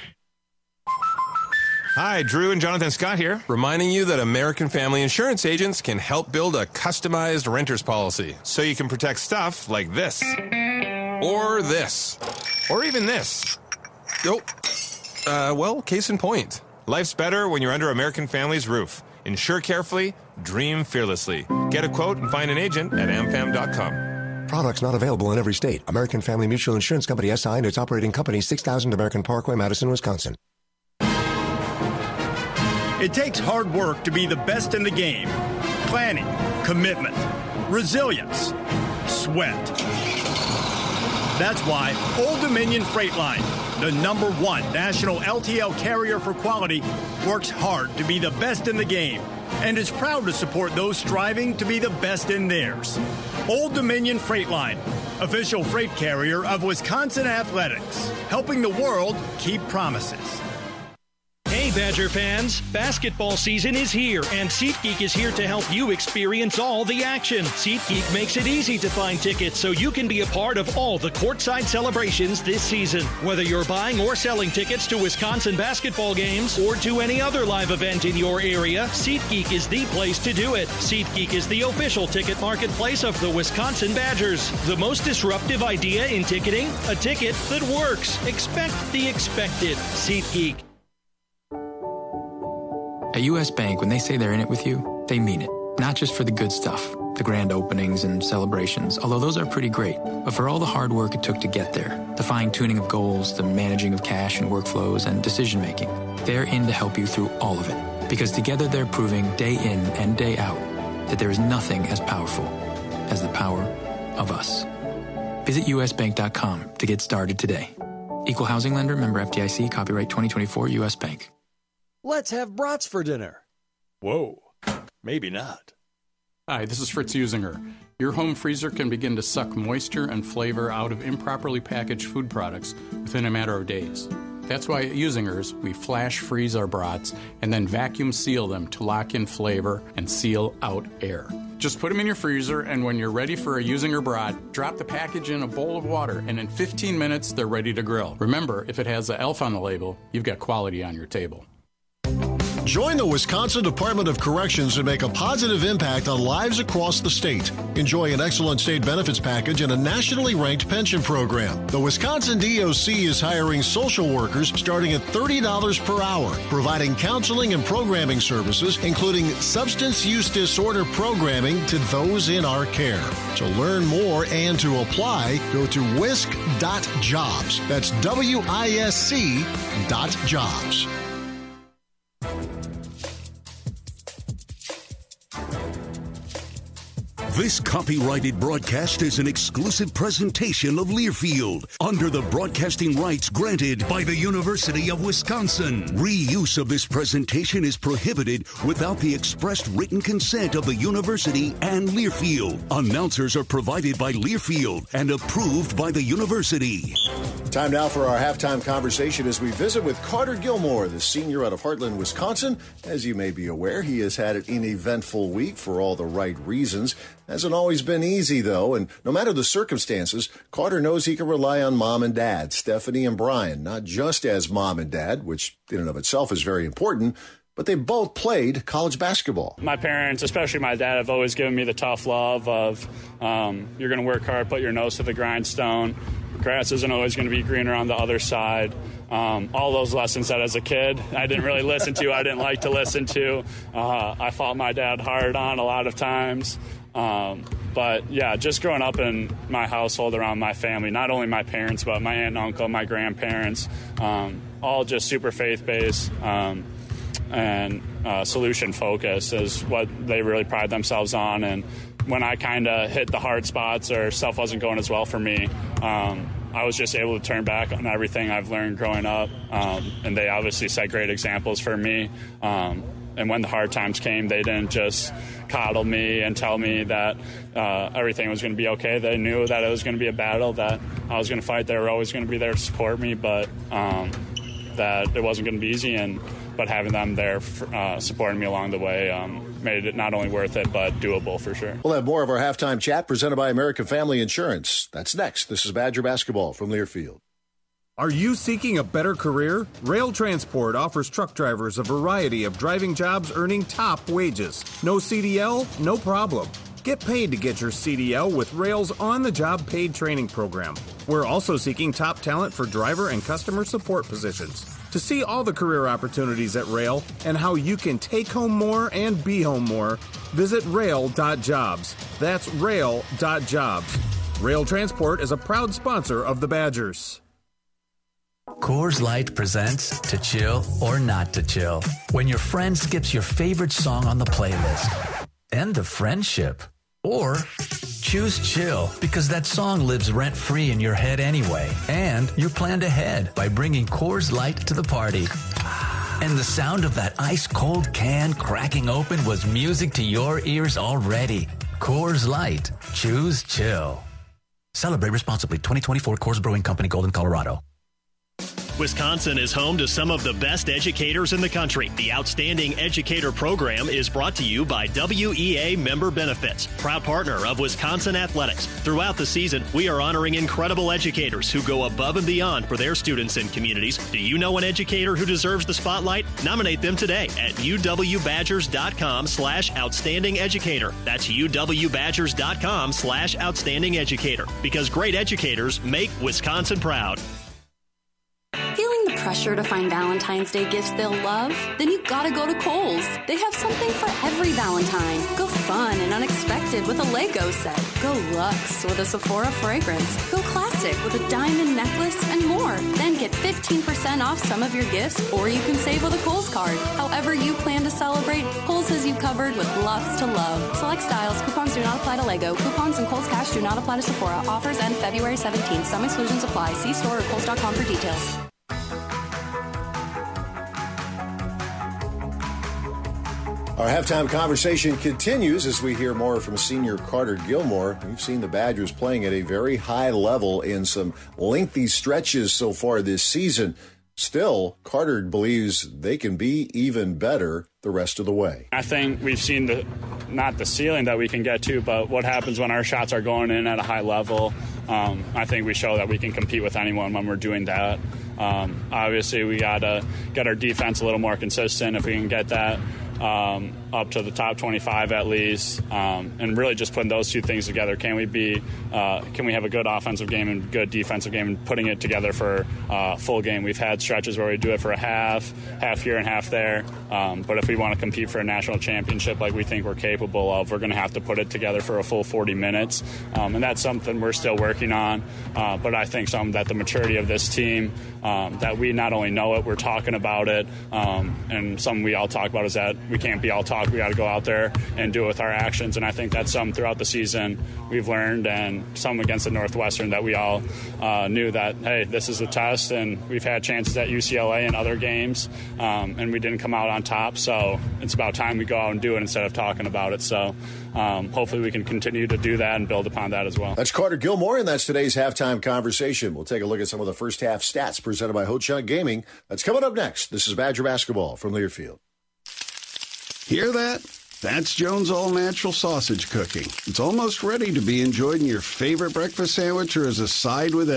S23: Hi, Drew and Jonathan Scott here, reminding you that American Family Insurance agents can help build a customized renter's policy so you can protect stuff like this, or this, or even this. Well, case in point. Life's better when you're under American Family's roof. Insure carefully, dream fearlessly. Get a quote and find an agent at amfam.com.
S24: Products not available in every state. American Family Mutual Insurance Company, SI, and its operating company, 6000 American Parkway, Madison, Wisconsin.
S25: It takes hard work to be the best in the game. Planning, commitment, resilience, sweat. That's why Old Dominion Freight Line, the #1 national LTL carrier for quality, works hard to be the best in the game and is proud to support those striving to be the best in theirs. Old Dominion Freight Line, official freight carrier of Wisconsin Athletics, helping the world keep promises.
S11: Hey Badger fans, basketball season is here, and SeatGeek is here to help you experience all the action. SeatGeek makes it easy to find tickets so you can be a part of all the courtside celebrations this season. Whether you're buying or selling tickets to Wisconsin basketball games or to any other live event in your area, SeatGeek is the place to do it. SeatGeek is the official ticket marketplace of the Wisconsin Badgers. The most disruptive idea in ticketing? A ticket that works. Expect the expected. SeatGeek.
S26: At U.S. Bank, when they say they're in it with you, they mean it. Not just for the good stuff, the grand openings and celebrations, although those are pretty great, but for all the hard work it took to get there, the fine-tuning of goals, the managing of cash and workflows, and decision-making. They're in to help you through all of it, because together they're proving day in and day out that there is nothing as powerful as the power of us. Visit usbank.com to get started today. Equal housing lender, member FDIC, copyright 2024 U.S. Bank.
S27: Let's have brats for dinner.
S28: Whoa, maybe not.
S29: Hi, this is Fritz Usinger. Your home freezer can begin to suck moisture and flavor out of improperly packaged food products within a matter of days. That's why at Usinger's, we flash freeze our brats and then vacuum seal them to lock in flavor and seal out air. Just put them in your freezer, and when you're ready for a Usinger brat, drop the package in a bowl of water, and in 15 minutes, they're ready to grill. Remember, if it has the ELF on the label, you've got quality on your table.
S30: Join the Wisconsin Department of Corrections and make a positive impact on lives across the state. Enjoy an excellent state benefits package and a nationally ranked pension program. The Wisconsin DOC is hiring social workers starting at $30 per hour, providing counseling and programming services, including substance use disorder programming to those in our care. To learn more and to apply, go to wisc.jobs. That's WISC.jobs.
S3: This copyrighted broadcast is an exclusive presentation of Learfield under the broadcasting rights granted by the University of Wisconsin. Reuse of this presentation is prohibited without the expressed written consent of the university and Learfield. Announcers are provided by Learfield and approved by the university.
S2: Time now for our halftime conversation as we visit with Carter Gilmore, the senior out of Heartland, Wisconsin. As you may be aware, he has had an eventful week for all the right reasons. Hasn't always been easy, though, and no matter the circumstances, Carter knows he can rely on mom and dad, Stephanie and Brian, not just as mom and dad, which in and of itself is very important, but they both played college basketball.
S5: My parents, especially my dad, have always given me the tough love of you're going to work hard, put your nose to the grindstone. Grass isn't always going to be greener on the other side. All those lessons that as a kid I didn't really listen to, I didn't like to listen to. I fought my dad hard on a lot of times. But, yeah, just growing up in my household around my family, not only my parents, but my aunt and uncle, my grandparents, all just super faith-based and solution-focused is what they really pride themselves on. And when I kind of hit the hard spots or stuff wasn't going as well for me, I was just able to turn back on everything I've learned growing up. And they obviously set great examples for me. And when the hard times came, they didn't just coddle me and tell me that everything was going to be okay. They knew that it was going to be a battle, that I was going to fight. They were always going to be there to support me, but that it wasn't going to be easy. But having them there supporting me along the way made it not only worth it, but doable for sure.
S2: We'll have more of our halftime chat presented by American Family Insurance. That's next. This is Badger Basketball from Learfield.
S6: Are you seeking a better career? Rail Transport offers truck drivers a variety of driving jobs earning top wages. No CDL? No problem. Get paid to get your CDL with Rail's on-the-job paid training program. We're also seeking top talent for driver and customer support positions. To see all the career opportunities at Rail and how you can take home more and be home more, visit rail.jobs. That's rail.jobs. Rail Transport is a proud sponsor of the Badgers.
S7: Coors Light presents To Chill or Not to Chill. When your friend skips your favorite song on the playlist. End of friendship. Or choose chill because that song lives rent-free in your head anyway. And you're planned ahead by bringing Coors Light to the party. And the sound of that ice-cold can cracking open was music to your ears already. Coors Light. Choose chill. Celebrate responsibly. 2024 Coors Brewing Company, Golden, Colorado.
S9: Wisconsin is home to some of the best educators in the country. The Outstanding Educator Program is brought to you by WEA Member Benefits, proud partner of Wisconsin Athletics. Throughout the season, we are honoring incredible educators who go above and beyond for their students and communities. Do you know an educator who deserves the spotlight? Nominate them today at uwbadgers.com/outstanding educator. That's uwbadgers.com/outstanding educator. Because great educators make Wisconsin proud.
S10: Feeling the pressure to find Valentine's Day gifts they'll love? Then you gotta go to Kohl's. They have something for every Valentine. Go fun and unexpected with a Lego set. Go luxe with a Sephora fragrance. Go classic with a diamond necklace and more. Then get 15% off some of your gifts, or you can save with a Kohl's card. However you plan to celebrate, Kohl's has you covered with lots to love. Select styles. Coupons do not apply to Lego. Coupons and Kohl's Cash do not apply to Sephora. Offers end February 17th. Some exclusions apply. See store or Kohls.com for details.
S2: Our halftime conversation continues as we hear more from senior Carter Gilmore. We've seen the Badgers playing at a very high level in some lengthy stretches so far this season. Still, Carter believes they can be even better the rest of the way.
S5: I think we've seen not the ceiling that we can get to, but what happens when our shots are going in at a high level. I think we show that we can compete with anyone when we're doing that. Obviously, we got to get our defense a little more consistent if we can get that up to the top 25 at least, and really just putting those two things together. Can we have a good offensive game and good defensive game, and putting it together for a full game? We've had stretches where we do it for a half here and half there, but if we want to compete for a national championship like we think we're capable of, we're going to have to put it together for a full 40 minutes, and that's something we're still working on, but I think something that the maturity of this team, that we not only know it, we're talking about it, and something we all talk about is that we can't be all talk talk. We got to go out there and do it with our actions. And I think that's something throughout the season we've learned, and some against the Northwestern that we all knew that, hey, this is a test, and we've had chances at UCLA and other games, and we didn't come out on top. So it's about time we go out and do it instead of talking about it. So hopefully we can continue to do that and build upon that as well.
S2: That's Carter Gilmore, and that's today's halftime conversation. We'll take a look at some of the first half stats presented by Ho-Chunk Gaming. That's coming up next. This is Badger Basketball from Learfield.
S12: Hear that? That's Jones All-Natural Sausage Cooking. It's almost ready to be enjoyed in your favorite breakfast sandwich or as a side with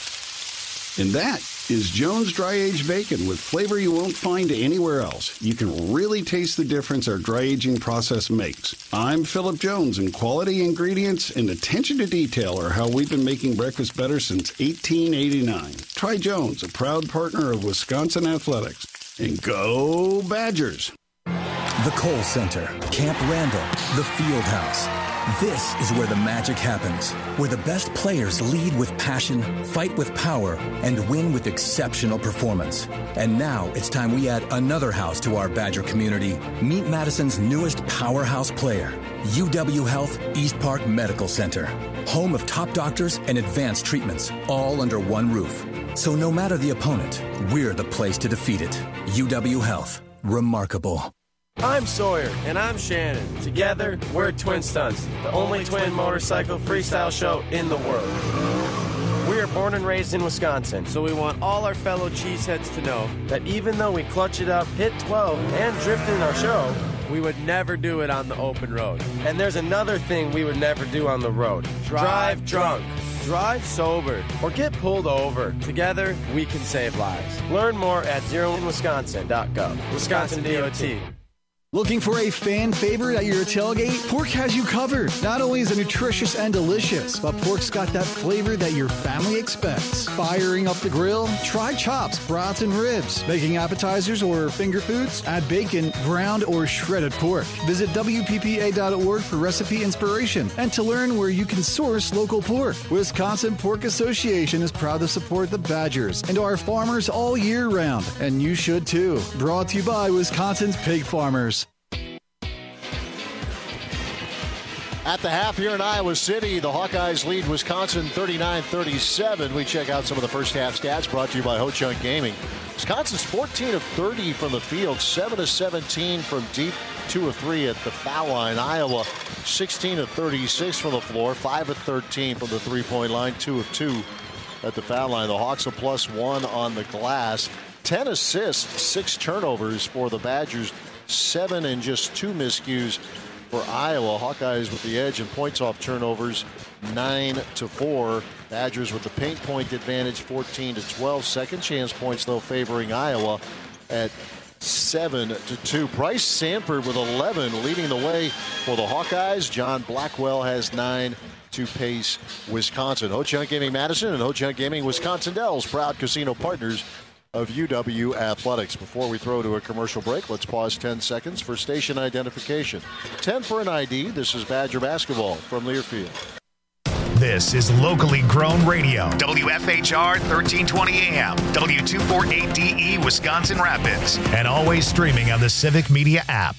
S12: eggs. And that is Jones Dry-Aged Bacon with flavor you won't find anywhere else. You can really taste the difference our dry aging process makes. I'm Philip Jones, and quality ingredients and attention to detail are how we've been making breakfast better since 1889. Try Jones, a proud partner of Wisconsin Athletics. And go Badgers!
S14: The Kohl Center, Camp Randall, the Field House. This is where the magic happens, where the best players lead with passion, fight with power, and win with exceptional performance. And now it's time we add another house to our Badger community. Meet Madison's newest powerhouse player, UW Health East Park Medical Center. Home of top doctors and advanced treatments, all under one roof. So no matter the opponent, we're the place to defeat it. UW Health. Remarkable.
S15: I'm Sawyer. And I'm Shannon. Together, we're Twin Stunts, the only twin motorcycle freestyle show in the world. We are born and raised in Wisconsin, so we want all our fellow cheeseheads to know that even though we clutch it up, hit 12, and drift in our show, we would never do it on the open road. And there's another thing we would never do on the road. Drive drunk. Drive sober or get pulled over. Together, we can save lives. Learn more at zeroinwisconsin.gov. Wisconsin DOT.
S16: Looking for a fan favorite at your tailgate? Pork has you covered. Not only is it nutritious and delicious, but pork's got that flavor that your family expects. Firing up the grill? Try chops, brats, and ribs. Making appetizers or finger foods? Add bacon, ground, or shredded pork. Visit WPPA.org for recipe inspiration and to learn where you can source local pork. Wisconsin Pork Association is proud to support the Badgers and our farmers all year round, and you should too. Brought to you by Wisconsin's Pig Farmers.
S2: At the half here in Iowa City, the Hawkeyes lead Wisconsin 39-37. We check out some of the first half stats brought to you by Ho-Chunk Gaming. Wisconsin's 14 of 30 from the field, 7 of 17 from deep, 2 of 3 at the foul line. Iowa 16 of 36 from the floor, 5 of 13 from the three-point line, 2 of 2 at the foul line. The Hawks a +1 on the glass, 10 assists, 6 turnovers for the Badgers, 7 and just 2 miscues for Iowa. Hawkeyes with the edge in points off turnovers, 9-4. Badgers with the paint point advantage, 14-12. Second chance points, though, favoring Iowa at 7-2. Bryce Sanford with 11 leading the way for the Hawkeyes. John Blackwell has 9 to pace Wisconsin. Ho-Chunk Gaming Madison and Ho-Chunk Gaming Wisconsin Dells, proud casino partners of UW Athletics. Before we throw to a commercial break, let's pause 10 seconds for station identification. 10 for an ID. This is Badger Basketball from Learfield.
S8: This is locally grown radio. WFHR 1320 AM, W248DE Wisconsin Rapids, and always streaming on the Civic Media app.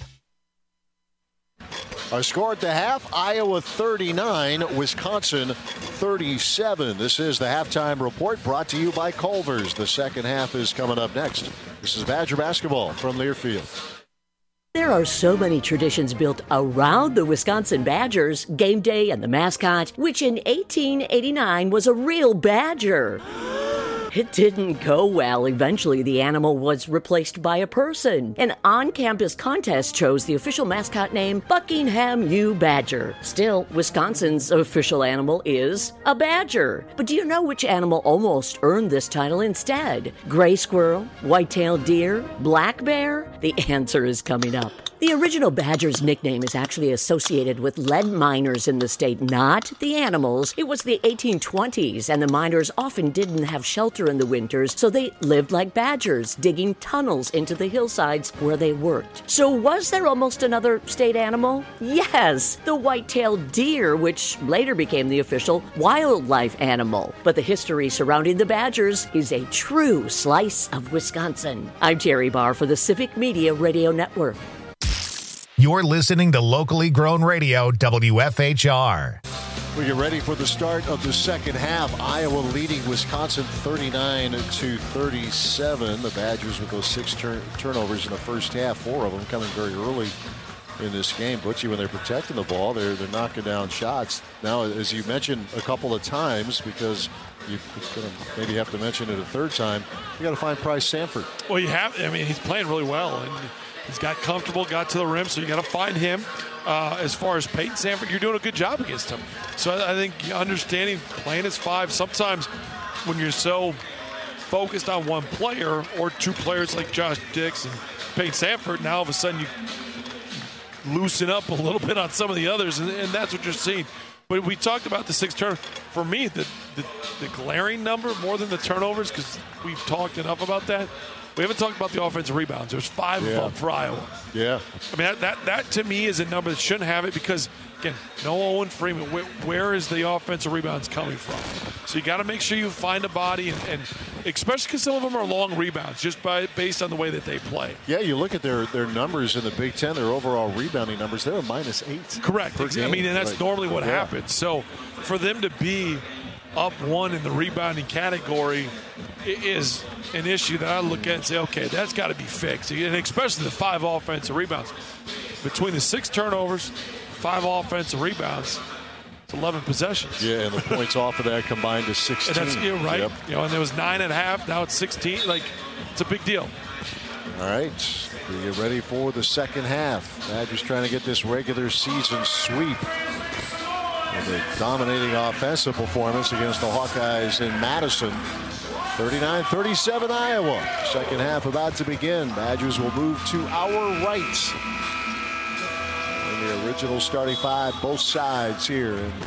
S2: Our score at the half, Iowa 39, Wisconsin 37. This is the halftime report brought to you by Culver's. The second half is coming up next. This is Badger Basketball from Learfield.
S17: There are so many traditions built around the Wisconsin Badgers, game day and the mascot, which in 1889 was a real badger. It didn't go well. Eventually, the animal was replaced by a person. An on-campus contest chose the official mascot name Buckingham U. Badger. Still, Wisconsin's official animal is a badger. But do you know which animal almost earned this title instead? Gray squirrel, white-tailed deer, black bear? The answer is coming up. The original badger's nickname is actually associated with lead miners in the state, not the animals. It was the 1820s, and the miners often didn't have shelter in the winters, so they lived like badgers, digging tunnels into the hillsides where they worked. So was there almost another state animal? Yes, the white-tailed deer, which later became the official wildlife animal. But the history surrounding the Badgers is a true slice of Wisconsin. I'm Terry Barr for the Civic Media Radio Network.
S8: You're listening to locally grown radio, WFHR.
S2: We get ready for the start of the second half. Iowa leading Wisconsin 39-37. The Badgers with those 6 turnovers in the first half, 4 of them coming very early in this game. Butchie, when they're protecting the ball, they're knocking down shots. Now, as you mentioned a couple of times, because you're going to maybe have to mention it a third time, you got to find Pryce Sandfort.
S1: Well, you have. I mean, he's playing really well, and he's got comfortable, got to the rim, so you got to find him. As far as Peyton Sandfort, you're doing a good job against him. So I think understanding playing as 5, sometimes when you're so focused on one player or 2 players like Josh Dix and Peyton Sandfort, now all of a sudden you loosen up a little bit on some of the others, and that's what you're seeing. But we talked about the 6 turnovers. For me, the glaring number more than the turnovers, because we've talked enough about that. We haven't talked about the offensive rebounds. There's 5 of them for Iowa.
S2: Yeah.
S1: I mean, that to me is a number that shouldn't have it because, again, no Owen Freeman. Where is the offensive rebounds coming from? So you got to make sure you find a body, and especially because some of them are long rebounds, just based on the way that they play.
S2: Yeah, you look at their numbers in the Big Ten, their overall rebounding numbers, they're a -8.
S1: Correct. I mean, and that's normally what happens. So for them to be up 1 in the rebounding category is an issue that I look at and say, okay, that's got to be fixed. And especially the 5 offensive rebounds. Between the 6 turnovers, 5 offensive rebounds, it's 11 possessions.
S2: Yeah, and the points off of that combined to 16.
S1: And that's, you're right.
S2: Yep.
S1: You know, and there was 9 at half, now it's 16. Like, it's a big deal.
S2: All right, we get ready for the second half. Badgers trying to get this regular season sweep. With a dominating offensive performance against the Hawkeyes in Madison. 39-37 Iowa. Second half about to begin. Badgers will move to our right. And the original starting 5, both sides here. And